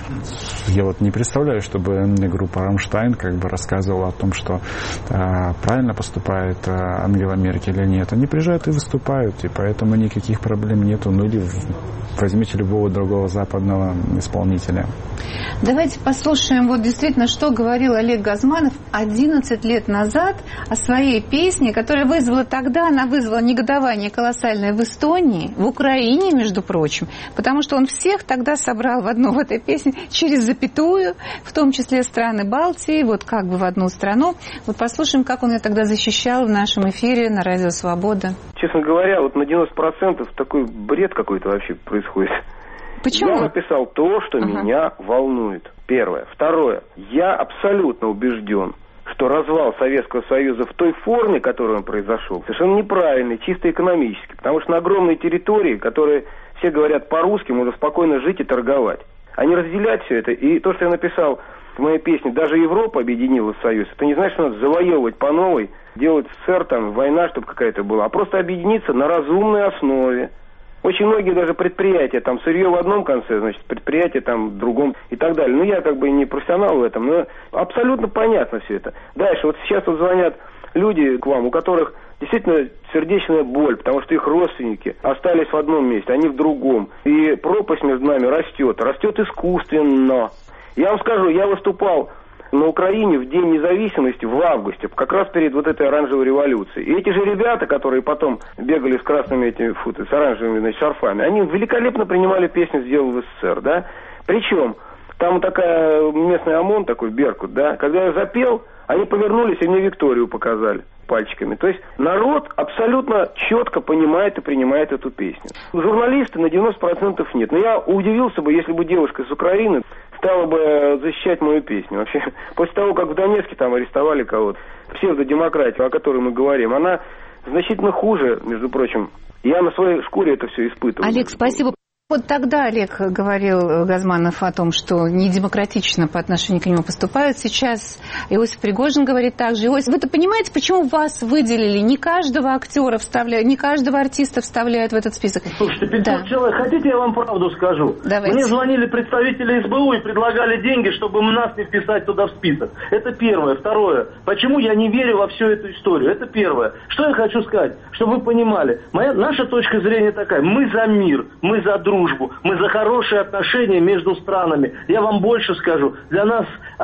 я вот не представляю, чтобы мне группа «Рамштайн» как бы рассказывала о том, что правильно поступает Ангела Меркель или нет. Они приезжают и выступают, и поэтому никаких проблем нету. Или возьмите любого другого западного исполнителя. Давайте послушаем вот действительно, что говорил Олег Газманов 11 лет назад о своей песне, которая вызвала тогда, она вызвала негодование колоссальное в Эстонии, в Украине, между прочим, потому что он всех тогда собрал в одну в этой песне через запятую, в том числе страны Балтии, вот как бы в одну страну. Вот послушаем, как он ее тогда защищал в нашем эфире на Радио Свобода. Честно говоря, вот на 90% такой бред какой-то вообще происходит. Почему? Я написал то, что меня волнует. Первое. Второе. Я абсолютно убежден, что развал Советского Союза в той форме, которой он произошел, совершенно неправильный, чисто экономически. Потому что на огромной территории, которые все говорят по-русски, можно спокойно жить и торговать. А не разделять все это. И то, что я написал в моей песне, даже Европа объединилась в Союз, это не значит, что надо завоевывать по новой, делать СССР, там, война, чтобы какая-то была, а просто объединиться на разумной основе. Очень многие даже предприятия, там сырье в одном конце, значит, предприятие там в другом и так далее. Ну, я как бы не профессионал в этом, но абсолютно понятно все это. Дальше, вот сейчас вот звонят люди к вам, у которых действительно сердечная боль, потому что их родственники остались в одном месте, они в другом. И пропасть между нами растет искусственно. Я вам скажу, я выступал на Украине в День независимости в августе, как раз перед вот этой оранжевой революцией. И эти же ребята, которые потом бегали с красными этими, с оранжевыми, значит, шарфами, они великолепно принимали песню «Сделал в СССР», да. Причем там такая местный ОМОН, такой Беркут, да. Когда я запел, они повернулись и мне Викторию показали пальчиками. То есть народ абсолютно четко понимает и принимает эту песню. Журналисты на 90% нет. Но я удивился бы, если бы девушка с Украины стала бы защищать мою песню. Вообще, после того, как в Донецке там арестовали кого-то, псевдодемократию, о которой мы говорим, она значительно хуже, между прочим. Я на своей шкуре это все испытывал. Олег, спасибо. Вот тогда Олег говорил, Газманов, о том, что недемократично по отношению к нему поступают. Сейчас Иосиф Пригожин говорит так же. Иосиф, вы-то понимаете, почему вас выделили? Не каждого актера вставляют, не каждого артиста вставляют в этот список. Слушайте, 500 человек, хотите, я вам правду скажу? Давайте. Мне звонили представители СБУ и предлагали деньги, чтобы нас не вписать туда в список. Это первое. Второе. Почему я не верю во всю эту историю? Это первое. Что я хочу сказать? Чтобы вы понимали. Наша точка зрения такая. Мы за мир, мы за дружбу. Мы за хорошие отношения между странами. Я вам больше скажу. Для нас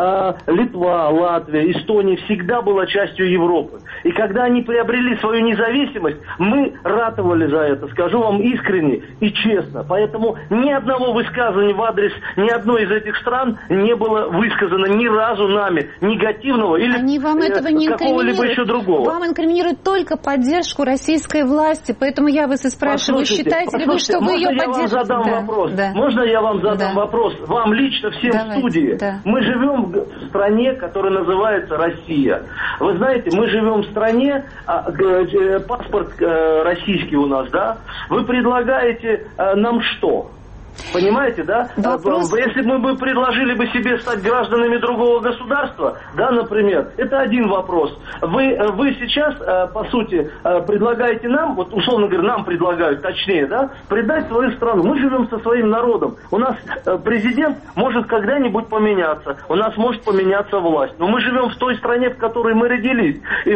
Литва, Латвия, Эстония всегда была частью Европы. И когда они приобрели свою независимость, мы ратовали за это. Скажу вам искренне и честно. Поэтому ни одного высказывания в адрес ни одной из этих стран не было высказано ни разу нами негативного или они вам этого не какого-либо еще другого. Вам инкриминируют только поддержку российской власти. Поэтому я вас и спрашиваю, считаете ли вы, что вы ее поддерживаете? Можно я вам задам вопрос? Вам лично, всем в студии. Да. Мы живем в стране, которая называется Россия. Вы знаете, мы живем в стране, паспорт российский у нас, да? Вы предлагаете нам что? Понимаете, да? Вопрос... Если мы бы предложили бы себе стать гражданами другого государства, да, например, это один вопрос. Вы сейчас, по сути, предлагаете нам, вот условно говоря, нам предлагают, точнее, да, предать свою страну. Мы живем со своим народом. У нас президент может когда-нибудь поменяться, у нас может поменяться власть. Но мы живем в той стране, в которой мы родились. И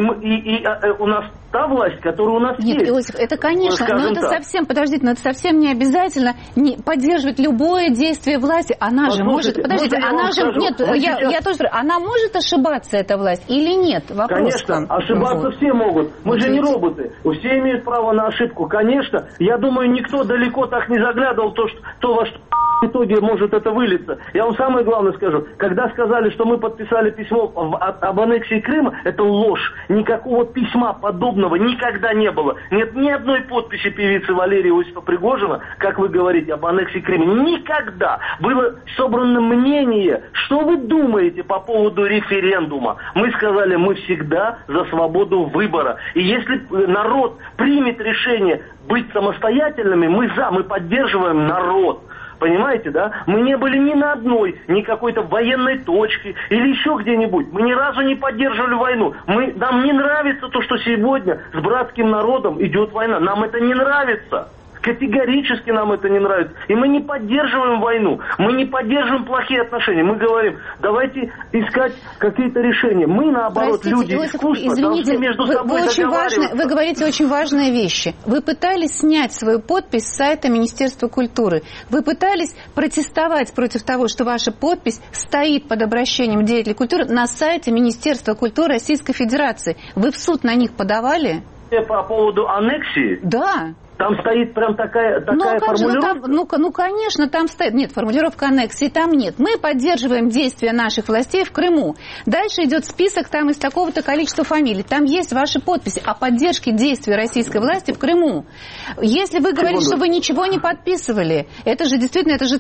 у нас та власть, которая у нас есть. Нет, Иосиф, это конечно, но это совсем, подождите, но это совсем не обязательно поддерживать любое действие власти. Она же может, подождите, она же, нет, я тоже говорю, она может ошибаться, эта власть, или нет? Вопрос. Конечно, ошибаться все могут. Мы же не роботы. Все имеют право на ошибку. Конечно, я думаю, никто далеко так не заглядывал, то во что в итоге может это вылиться. Я вам самое главное скажу. Когда сказали, что мы подписали письмо об аннексии Крыма, это ложь. Никакого письма подобного никогда не было. Нет ни одной подписи певицы Валерии Иосифа Пригожина, как вы говорите, об аннексии Крыма. Никогда. Было собрано мнение. Что вы думаете по поводу референдума? Мы сказали, мы всегда за свободу выбора. И если народ примет решение быть самостоятельными, мы поддерживаем народ. Понимаете, да? Мы не были ни на одной, ни какой-то военной точке или еще где-нибудь. Мы ни разу не поддерживали войну. Нам не нравится то, что сегодня с братским народом идет война. Нам это не нравится. Категорически нам это не нравится. И мы не поддерживаем войну. Мы не поддерживаем плохие отношения. Мы говорим, давайте искать какие-то решения. Мы, наоборот, люди искусства, извините, должны между собой договариваться. Вы говорите очень важные вещи. Вы пытались снять свою подпись с сайта Министерства культуры. Вы пытались протестовать против того, что ваша подпись стоит под обращением деятелей культуры на сайте Министерства культуры Российской Федерации. Вы в суд на них подавали? По поводу аннексии? Да. Там стоит прям такая формулировка? Конечно, там стоит. Нет, формулировка аннексии там нет. Мы поддерживаем действия наших властей в Крыму. Дальше идет список там из такого-то количества фамилий. Там есть ваши подписи о поддержке действий российской власти в Крыму. Если вы говорите, что вы ничего не подписывали, это же действительно, это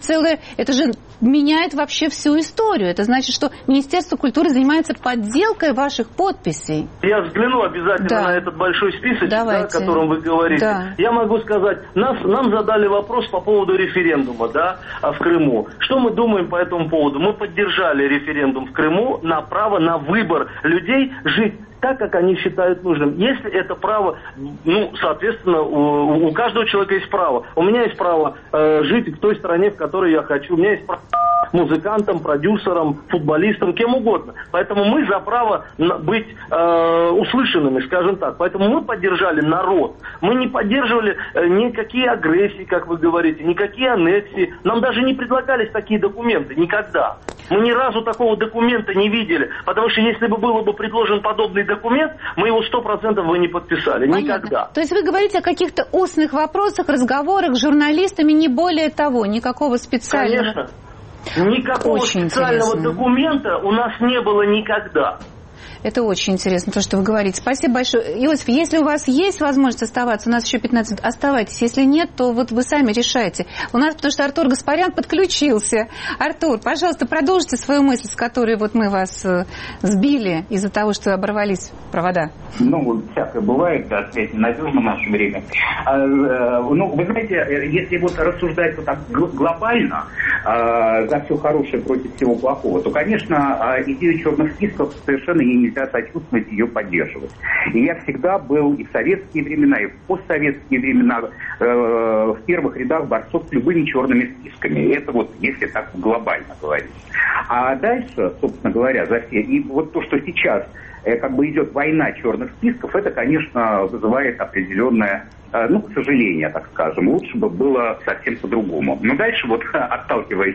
же меняет вообще всю историю. Это значит, что Министерство культуры занимается подделкой ваших подписей. Я взгляну обязательно на этот большой список, о котором вы говорите. Да. Я могу сказать, нам задали вопрос по поводу референдума, в Крыму. Что мы думаем по этому поводу? Мы поддержали референдум в Крыму на право на выбор людей жить так, как они считают нужным. Если это право, соответственно, у каждого человека есть право. У меня есть право жить в той стране, в которой я хочу. У меня есть право музыкантом, продюсером, футболистом, кем угодно. Поэтому мы за право быть услышанными, скажем так. Поэтому мы поддержали народ. Мы не поддерживали никакие агрессии, как вы говорите, никакие аннексии. Нам даже не предлагались такие документы. Никогда. Мы ни разу такого документа не видели. Потому что если бы был бы предложен подобный документ, мы его 100% бы не подписали. Понятно. Никогда. То есть вы говорите о каких-то устных вопросах, разговорах с журналистами, не более того, никакого специального... Конечно. Никакого очень специального интересно. Документа у нас не было никогда. Это очень интересно, то, что вы говорите. Спасибо большое. Иосиф, если у вас есть возможность оставаться, у нас еще 15 минут, оставайтесь. Если нет, то вот вы сами решайте. У нас, потому что Артур Гаспарян подключился. Артур, пожалуйста, продолжите свою мысль, с которой вот мы вас сбили из-за того, что оборвались провода. Всякое бывает, да, связь ненадежна в наше время. Вы знаете, если вот рассуждать вот так глобально, за все хорошее против всего плохого, то, конечно, идею черных списков совершенно ей нельзя сочувствовать, ее поддерживать. И я всегда был и в советские времена, и в постсоветские времена в первых рядах борцов с любыми черными списками. Это вот, если так глобально говорить. А дальше, собственно говоря, за все, и вот то, что сейчас как бы идет война черных списков, это, конечно, вызывает определенное, сожаление, так скажем. Лучше бы было совсем по-другому. Но дальше, вот отталкиваясь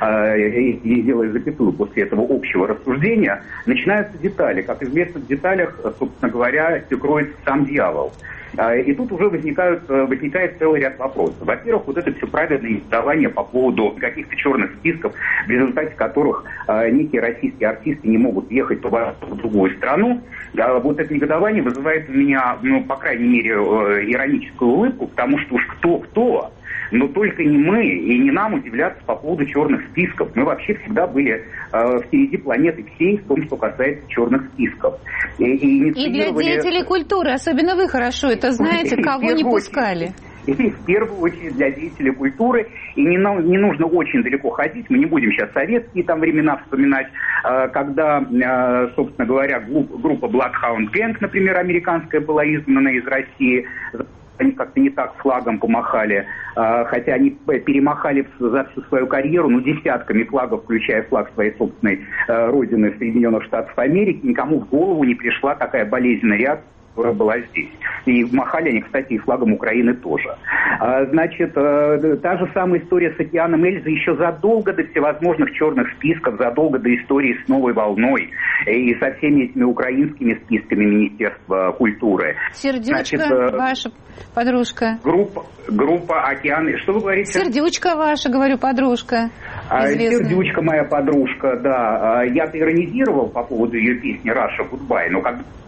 и делая запятую после этого общего рассуждения, начинаются детали. Как известно, в деталях, собственно говоря, кроется сам дьявол. И тут уже возникает целый ряд вопросов. Во-первых, вот это все праведное негодование по поводу каких-то черных списков, в результате которых некие российские артисты не могут ехать в другую страну. Вот это негодование вызывает у меня, по крайней мере, ироническую улыбку, потому что уж кто-кто, но только не мы и не нам удивляться по поводу черных списков. Мы вообще всегда были впереди планеты всей в том, что касается черных списков. И для деятелей культуры, особенно вы хорошо это знаете, кого не пускали. И в первую очередь для деятелей культуры. И не нужно очень далеко ходить. Мы не будем сейчас советские там времена вспоминать, когда, собственно говоря, группа Bloodhound Gang, например, американская, была изгнана из России. Они как-то не так флагом помахали, хотя они перемахали за всю свою карьеру, десятками флагов, включая флаг своей собственной родины Соединенных Штатов Америки. Никому в голову не пришла такая болезненная реакция, которая была здесь. И махали они, кстати, и флагом Украины тоже. Значит, та же самая история с океаном Эльзы еще задолго до всевозможных черных списков, задолго до истории с новой волной и со всеми этими украинскими списками Министерства культуры. Сердючка ваша подружка. Группа «Океан». Что вы говорите? Сердючка ваша, говорю, подружка. Сердючка моя подружка, да. Я-то иронизировал по поводу ее песни «Russia Goodbye», но когда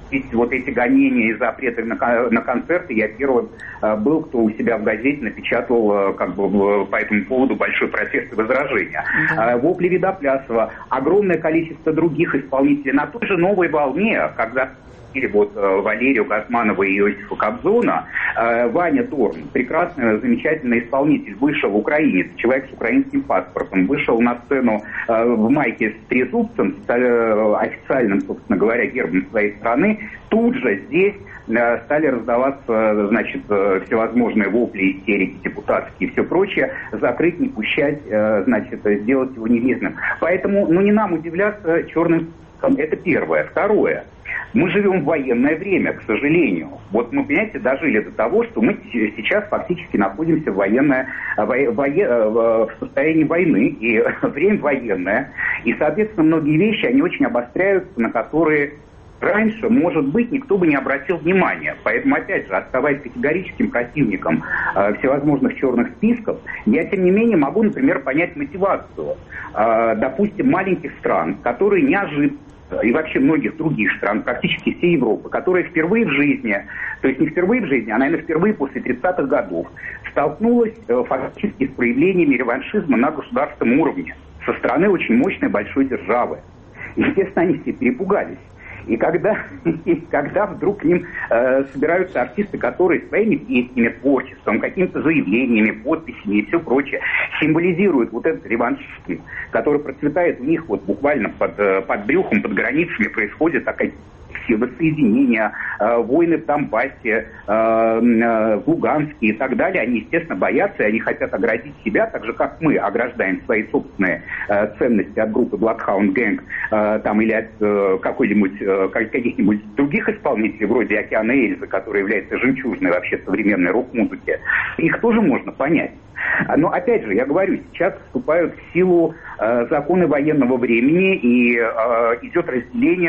вот эти гонения и запреты на концерты, я первым был, кто у себя в газете напечатал по этому поводу большой протест и возражения. Вопли Видоплясова, огромное количество других исполнителей на той же новой волне, когда или Валерию Газманову и Иосифа Кобзона, Ваня Дорн, прекрасный, замечательный исполнитель, вышел украинец, человек с украинским паспортом, вышел на сцену в майке с трезубцем, с официальным, собственно говоря, гербом своей страны. Тут же здесь стали раздаваться, значит, всевозможные вопли, истерики депутатские и все прочее, закрыть, не пущать, значит, сделать его невидимым. Поэтому, не нам удивляться черным списком, это первое. Второе. Мы живем в военное время, к сожалению. Вот мы, понимаете, дожили до того, что мы сейчас фактически находимся в состоянии войны, и время военное. И, соответственно, многие вещи, они очень обостряются, на которые раньше, может быть, никто бы не обратил внимания. Поэтому, опять же, оставаясь категорическим противником всевозможных черных списков, я, тем не менее, могу, например, понять мотивацию, допустим, маленьких стран, которые неожиданно, и вообще многих других стран, практически всей Европы, которые впервые в жизни, то есть не впервые в жизни, а, наверное, впервые после 30-х годов, столкнулась фактически с проявлениями реваншизма на государственном уровне со стороны очень мощной большой державы. Естественно, они все перепугались. И когда вдруг к ним собираются артисты, которые своими песнями, творчеством, какими-то заявлениями, подписями и все прочее символизируют вот этот реваншизм, который процветает у них вот буквально под брюхом, под границами, происходит такая воссоединения, войны в Донбассе, в Луганске и так далее, они, естественно, боятся, и они хотят оградить себя, так же, как мы ограждаем свои собственные ценности от группы Bloodhound Gang там, или от каких-нибудь других исполнителей, вроде Океана Эльзы, который является жемчужиной вообще современной рок-музыки. Их тоже можно понять. Но, опять же, я говорю, сейчас вступают в силу законы военного времени, и идет разделение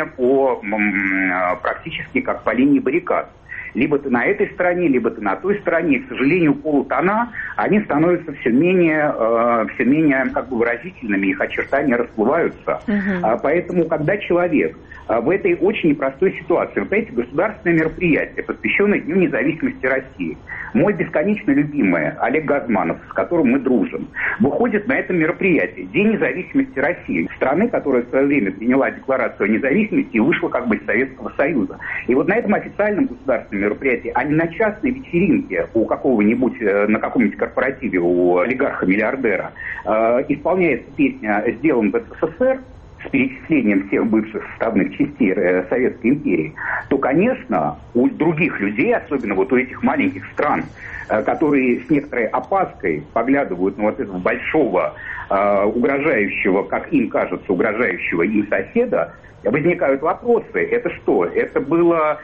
практически как по линии баррикад. Либо ты на этой стороне, либо ты на той стороне. И, к сожалению, полутона, они становятся все менее выразительными, их очертания расплываются. Поэтому, когда человек в этой очень непростой ситуации, вот эти государственные мероприятия, посвященные Дню независимости России, мой бесконечно любимый Олег Газманов, с которым мы дружим, выходит на это мероприятие, День независимости России, страны, которая в свое время приняла декларацию о независимости и вышла как бы из Советского Союза. И вот на этом официальном государственном мероприятии, а не на частной вечеринке на каком-нибудь корпоративе у олигарха-миллиардера, исполняется песня «Сделан в СССР», с перечислением всех бывших составных частей Советской империи, то, конечно, у других людей, особенно вот у этих маленьких стран, которые с некоторой опаской поглядывают на вот этого большого, угрожающего, как им кажется, угрожающего им соседа, возникают вопросы. Это что? Это было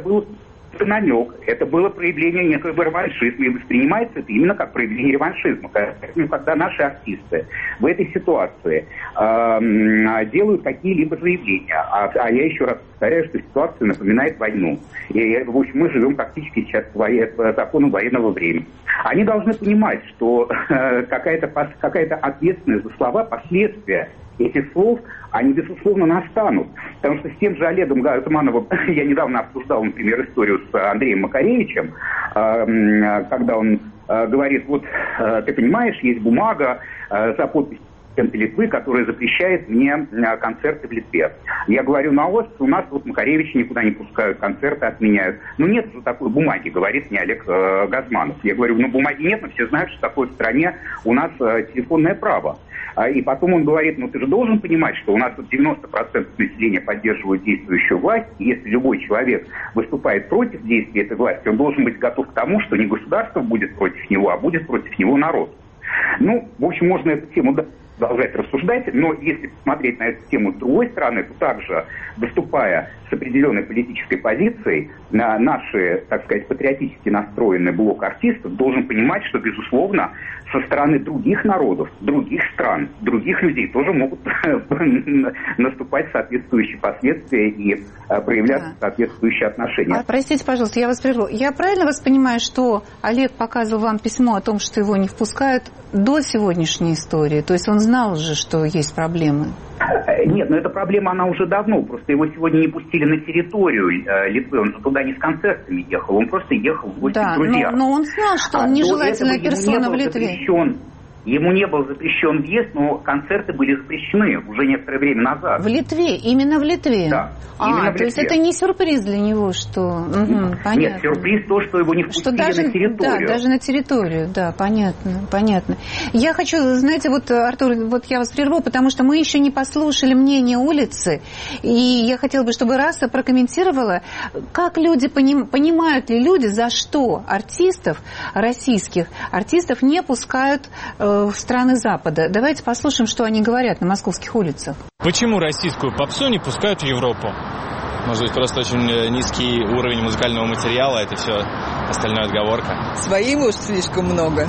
намек, это было проявление некоего реваншизма, и воспринимается это именно как проявление реваншизма. Когда наши артисты в этой ситуации делают какие-либо заявления, а я еще раз повторяю, что ситуация напоминает войну. И, в общем, мы живем практически сейчас по закону военного времени. Они должны понимать, что какая-то ответственность за слова, последствия этих слов, они, безусловно, настанут. Потому что с тем же Олегом Газмановым я недавно обсуждал, например, историю с Андреем Макаревичем, когда он говорит, вот, ты понимаешь, есть бумага за подпись президента Литвы, которая запрещает мне концерты в Литве. Я говорю, у нас вот Макаревича никуда не пускают, концерты отменяют. Нет же такой бумаги, говорит мне Олег Газманов. Я говорю, бумаги нет, но все знают, что такое в стране у нас телефонное право. И потом он говорит, ты же должен понимать, что у нас тут 90% населения поддерживают действующую власть, и если любой человек выступает против действий этой власти, он должен быть готов к тому, что не государство будет против него, а будет против него народ. В общем, можно эту тему продолжать рассуждать, но если посмотреть на эту тему с другой стороны, то также, выступая с определенной политической позицией, наши, так сказать, патриотически настроенный блок артистов должен понимать, что, безусловно, со стороны других народов, других стран, других людей тоже могут наступать соответствующие последствия и проявляться соответствующие отношения. Простите, пожалуйста, я вас прерву. Я правильно вас понимаю, что Олег показывал вам письмо о том, что его не впускают до сегодняшней истории? То есть он знал же, что есть проблемы? Нет, но эта проблема, она уже давно. Просто его сегодня не пустили на территорию Литвы. Он же туда не с концертами ехал. Он просто ехал в гости к друзьям. Но он знал, что он нежелательная персона в Литве. Ему не был запрещен въезд, но концерты были запрещены уже некоторое время назад. В Литве? Именно в Литве? Да. Именно в Литве. То есть это не сюрприз для него, что... понятно. Нет, сюрприз то, что его не впустили на территорию. Да, даже на территорию, да, понятно. Я хочу, знаете, вот, Артур, вот я вас прерву, потому что мы еще не послушали мнение улицы, и я хотела бы, чтобы Раса прокомментировала, как люди понимают ли люди, за что артистов, российских артистов не пускают в страны Запада. Давайте послушаем, что они говорят на московских улицах. Почему российскую попсу не пускают в Европу? Может быть, просто очень низкий уровень музыкального материала, это все остальное отговорка. Своей, может, слишком много.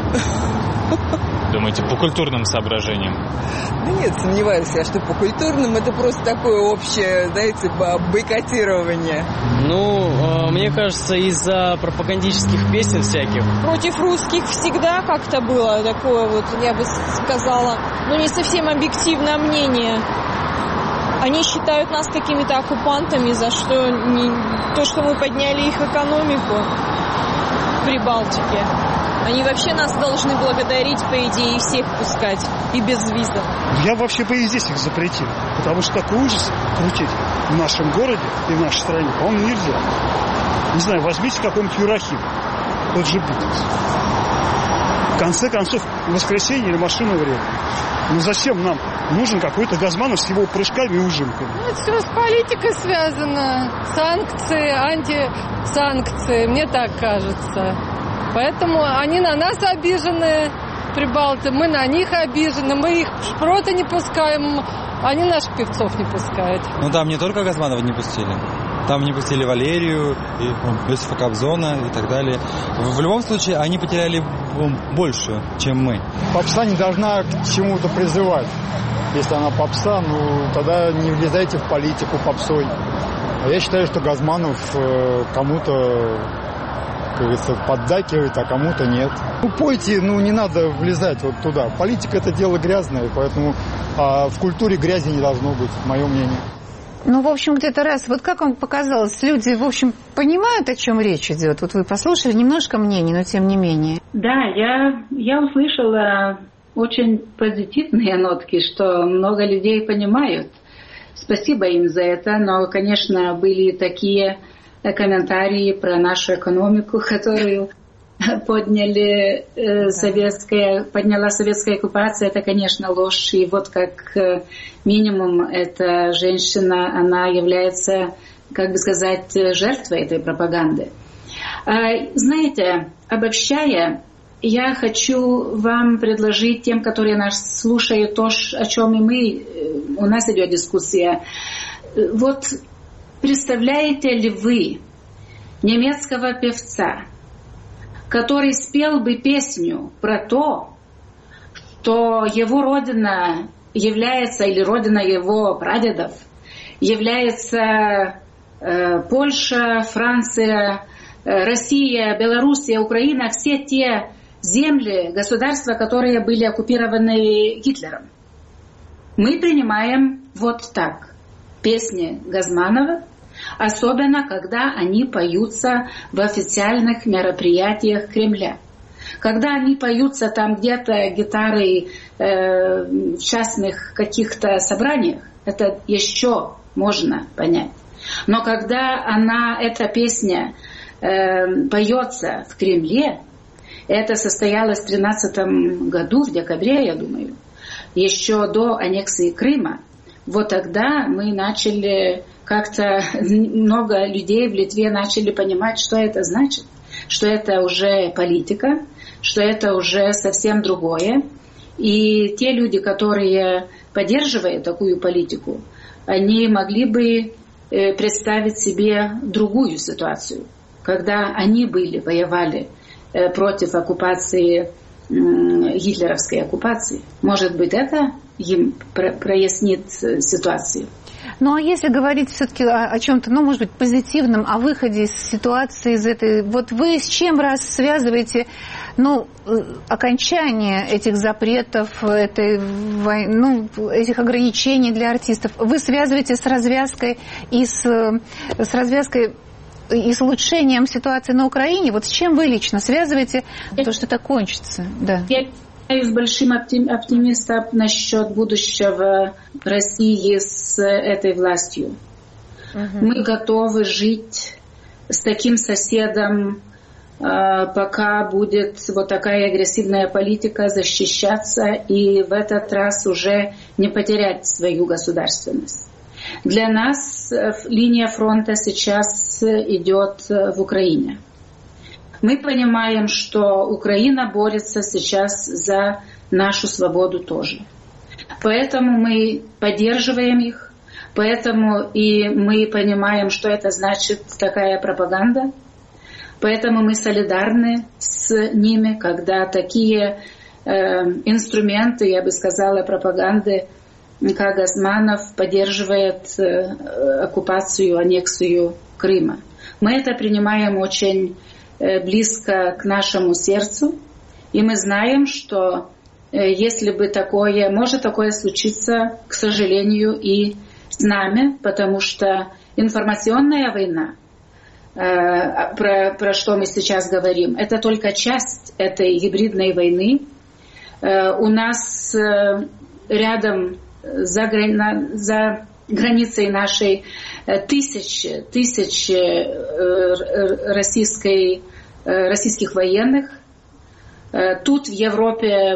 Думаете, по культурным соображениям? Да нет, сомневаюсь я, что по культурным это просто такое общее, знаете, бойкотирование. Мне кажется, из-за пропагандических песен всяких. Против русских всегда как-то было такое вот, я бы сказала, не совсем объективное мнение. Они считают нас какими-то оккупантами, за что то, что мы подняли их экономику в Прибалтике. Они вообще нас должны благодарить, по идее, и всех пускать, и без визов. Я вообще бы и здесь их запретил, потому что такой ужас крутить в нашем городе и в нашей стране, по-моему, нельзя. Не знаю, возьмите какой-нибудь Юрахим, тот же Битлз. В конце концов, воскресенье или машина времени. Зачем нам нужен какой-то Газманов с его прыжками и ужимками? Это все с политикой связано. Санкции, антисанкции, мне так кажется. Поэтому они на нас обижены, прибалты, мы на них обижены, мы их шпроты не пускаем, они наших певцов не пускают. Там не только Газманова не пустили, там не пустили Валерию, Иосифа Кобзона и так далее. В любом случае, они потеряли больше, чем мы. Попса не должна к чему-то призывать. Если она попса, тогда не влезайте в политику попсой. А я считаю, что Газманов кому-то, как говорится, поддакивает, а кому-то нет. Пойте, не надо влезать вот туда. Политика — это дело грязное, поэтому в культуре грязи не должно быть, мое мнение. В общем, где-то раз, вот как вам показалось, люди, в общем, понимают, о чем речь идет? Вот вы послушали немножко мнений, но тем не менее. Да, я услышала очень позитивные нотки, что много людей понимают. Спасибо им за это, но, конечно, были такие комментарии про нашу экономику, которую подняла советская оккупация. Это, конечно, ложь. И вот как минимум эта женщина, она является, как бы сказать, жертвой этой пропаганды. Знаете, обобщая, я хочу вам предложить тем, которые нас слушают, то, о чем и мы, у нас идет дискуссия. Вот представляете ли вы немецкого певца, который спел бы песню про то, что его родина является, или родина его прадедов, является Польша, Франция, Россия, Белоруссия, Украина, все те земли, государства, которые были оккупированы Гитлером. Мы принимаем вот так песни Газманова, особенно когда они поются в официальных мероприятиях Кремля. Когда они поются там где-то гитарой в частных каких-то собраниях, это еще можно понять. Но когда эта песня поется в Кремле, это состоялось в 2013 году, в декабре, я думаю, еще до аннексии Крыма, вот тогда мы начали как-то, много людей в Литве начали понимать, что это значит, что это уже политика, что это уже совсем другое. И те люди, которые поддерживают такую политику, они могли бы представить себе другую ситуацию, когда они воевали против оккупации, гитлеровской оккупации. Может быть, это им прояснит ситуацию. Ну, а если говорить все-таки о чем-то, может быть, позитивном, о выходе из ситуации, из этой... Вот вы с чем раз связываете окончание этих запретов, этих ограничений для артистов, вы связываете с развязкой и с улучшением ситуации на Украине? Вот с чем вы лично связываете то, что это кончится? Да. Я являюсь большим оптимистом насчет будущего России с этой властью. Мы готовы жить с таким соседом, пока будет вот такая агрессивная политика, защищаться и в этот раз уже не потерять свою государственность. Для нас линия фронта сейчас идет в Украине. Мы понимаем, что Украина борется сейчас за нашу свободу тоже. Поэтому мы поддерживаем их, поэтому и мы понимаем, что это значит такая пропаганда. Поэтому мы солидарны с ними, когда такие инструменты, я бы сказала, пропаганды, как Газманов, поддерживает оккупацию, аннексию Крыма. Мы это принимаем очень близко к нашему сердцу, и мы знаем, что если бы может такое случиться, к сожалению, и с нами, потому что информационная война, про что мы сейчас говорим, это только часть этой гибридной войны. У нас рядом за границей нашей тысячи российских военных. Тут в Европе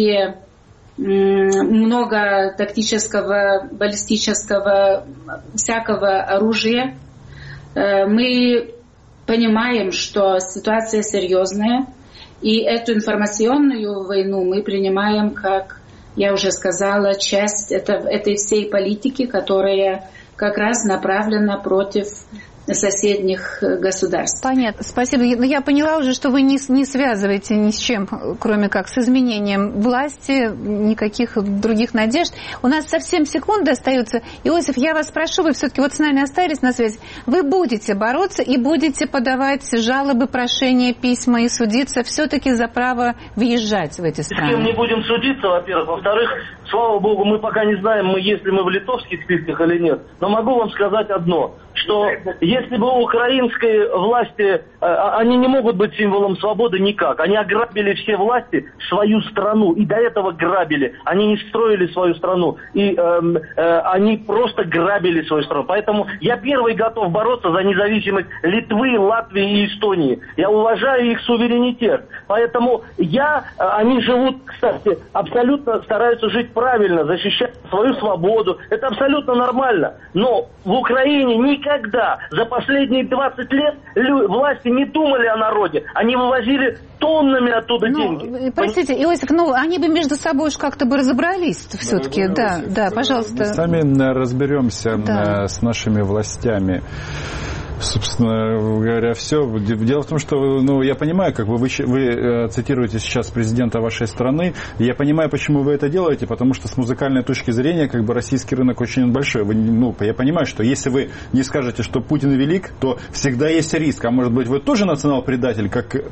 много тактического, баллистического, всякого оружия. Мы понимаем, что ситуация серьезная, и эту информационную войну мы принимаем, как я уже сказала, часть этой всей политики, которая как раз направлена против соседних государств. Понятно, спасибо. Но я поняла уже, что вы не связываете ни с чем, кроме как с изменением власти, никаких других надежд. У нас совсем секунды остаются. Иосиф, я вас прошу, вы все-таки вот с нами остались на связи. Вы будете бороться и будете подавать жалобы, прошения, письма и судиться все-таки за право въезжать в эти страны? С кем не будем судиться, во-первых. Во-вторых, слава богу, мы пока не знаем, если мы в литовских списках или нет. Но могу вам сказать одно, что если бы у украинской власти, они не могут быть символом свободы никак. Они ограбили все власти свою страну, и до этого грабили. Они не строили свою страну, и они просто грабили свою страну. Поэтому я первый готов бороться за независимость Литвы, Латвии и Эстонии. Я уважаю их суверенитет. Поэтому они живут, кстати, абсолютно стараются жить правильно, защищать свою свободу. Это абсолютно нормально. Но в Украине никогда за последние 20 лет власти не думали о народе. Они вывозили тоннами оттуда деньги. Простите, Иосиф, они бы между собой уж как-то бы разобрались все-таки. Да, пожалуйста. Мы сами разберемся с нашими властями. Собственно говоря, все. Дело в том, что я понимаю, как вы цитируете сейчас президента вашей страны. Я понимаю, почему вы это делаете, потому что с музыкальной точки зрения российский рынок очень большой. Я понимаю, что если вы не скажете, что Путин велик, то всегда есть риск. А может быть, вы тоже национал-предатель,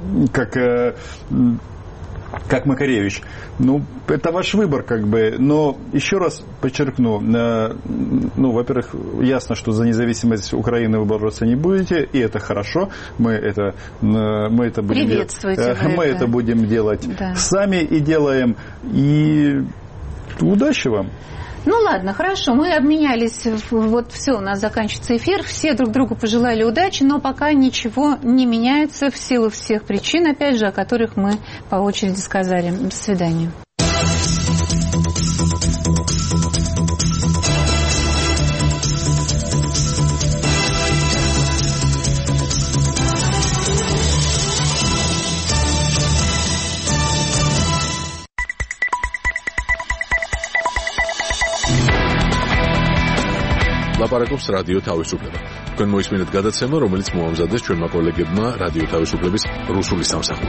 как Макаревич. Это ваш выбор, Но еще раз подчеркну, во-первых, ясно, что за независимость Украины вы бороться не будете, и это хорошо. Мы это будем делать сами и делаем. И удачи вам. Ладно, хорошо, мы обменялись, все, у нас заканчивается эфир, все друг другу пожелали удачи, но пока ничего не меняется в силу всех причин, опять же, о которых мы по очереди сказали. До свидания. ლაპარაკობს რადიო თავისუფლება. თქვენ მოისმინეთ გადაცემა, რომელიც მოამზადეს ჩვენმა კოლეგებმა რადიო თავისუფლების რუსული სამსახური.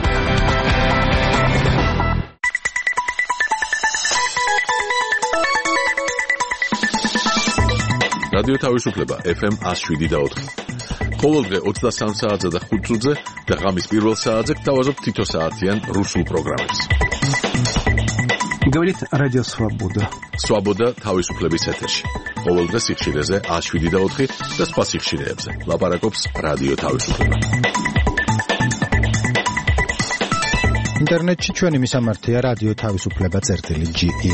რადიო თავისუფლება FM 107.4. ყოველდღე 23 საათზე და 5 წუთზე და ღამის პირველ საათზე გთავაზობთ თითო საათიან რუსულ პროგრამებს. Говорит Радио Свобода. Свобода თავისუფლების ეთერში. ყოველდღე სიხშირეზე 7:04 და სხვა სიხშირეებზე. ლაპარაკობს რადიო თავისუფლება. ინტერნეტში ჩვენი მისამართია რადიო თავისუფლება.ge.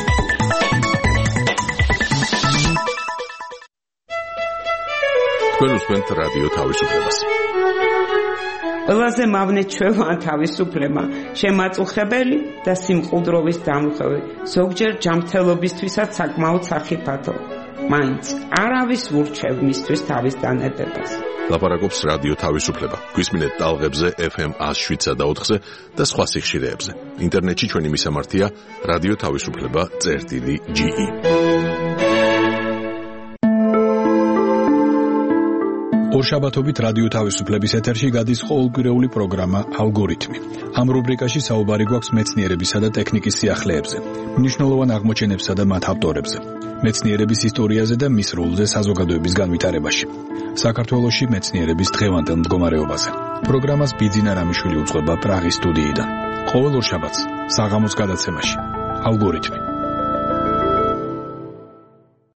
თქვენ უსმენთ რადიო თავისუფლებას. ყველაზე მავნე ჩვევა თავისუფლება, შემაწუხებელი და სიმყუდროვის დამხევი, ზოგჯერ ჯანმრთელობისთვისაც საკმაოდ სახიფათო. მაინც არავის ურჩევ მისთვის თავის დანებებას. ლაპარაკობს რადიო თავისუფლება. გვისმინეთ ტალღებზე FM 107.4-ზე და სხვა სიხშირეებზე. ინტერნეტში ჩვენი მისამართია რადიო თავისუფლება.ge. ორშაბათობით რადიო თავისუფლების ეთერში გადის ყოველკვირეული პროგრამა ალგორითმი. ამ რუბრიკაში საუბარი გვაქვს მეცნიერებისა და ტექნიკის სიახლეებზე, მნიშვნელოვან აღმოჩენებსა და მათ ავტორებზე, მეცნიერების ისტორიაზე და მის როლზე საზოგადოების განვითარებაში. საქართველოში მეცნიერების დღევანდელ მდგომარეობაზე. პროგრამას ბიძინა რამიშვილი უძღვება პრაღის სტუდიიდან. ყოველ ორშაბათს საღამოს გადაცემაში ალგორითმი.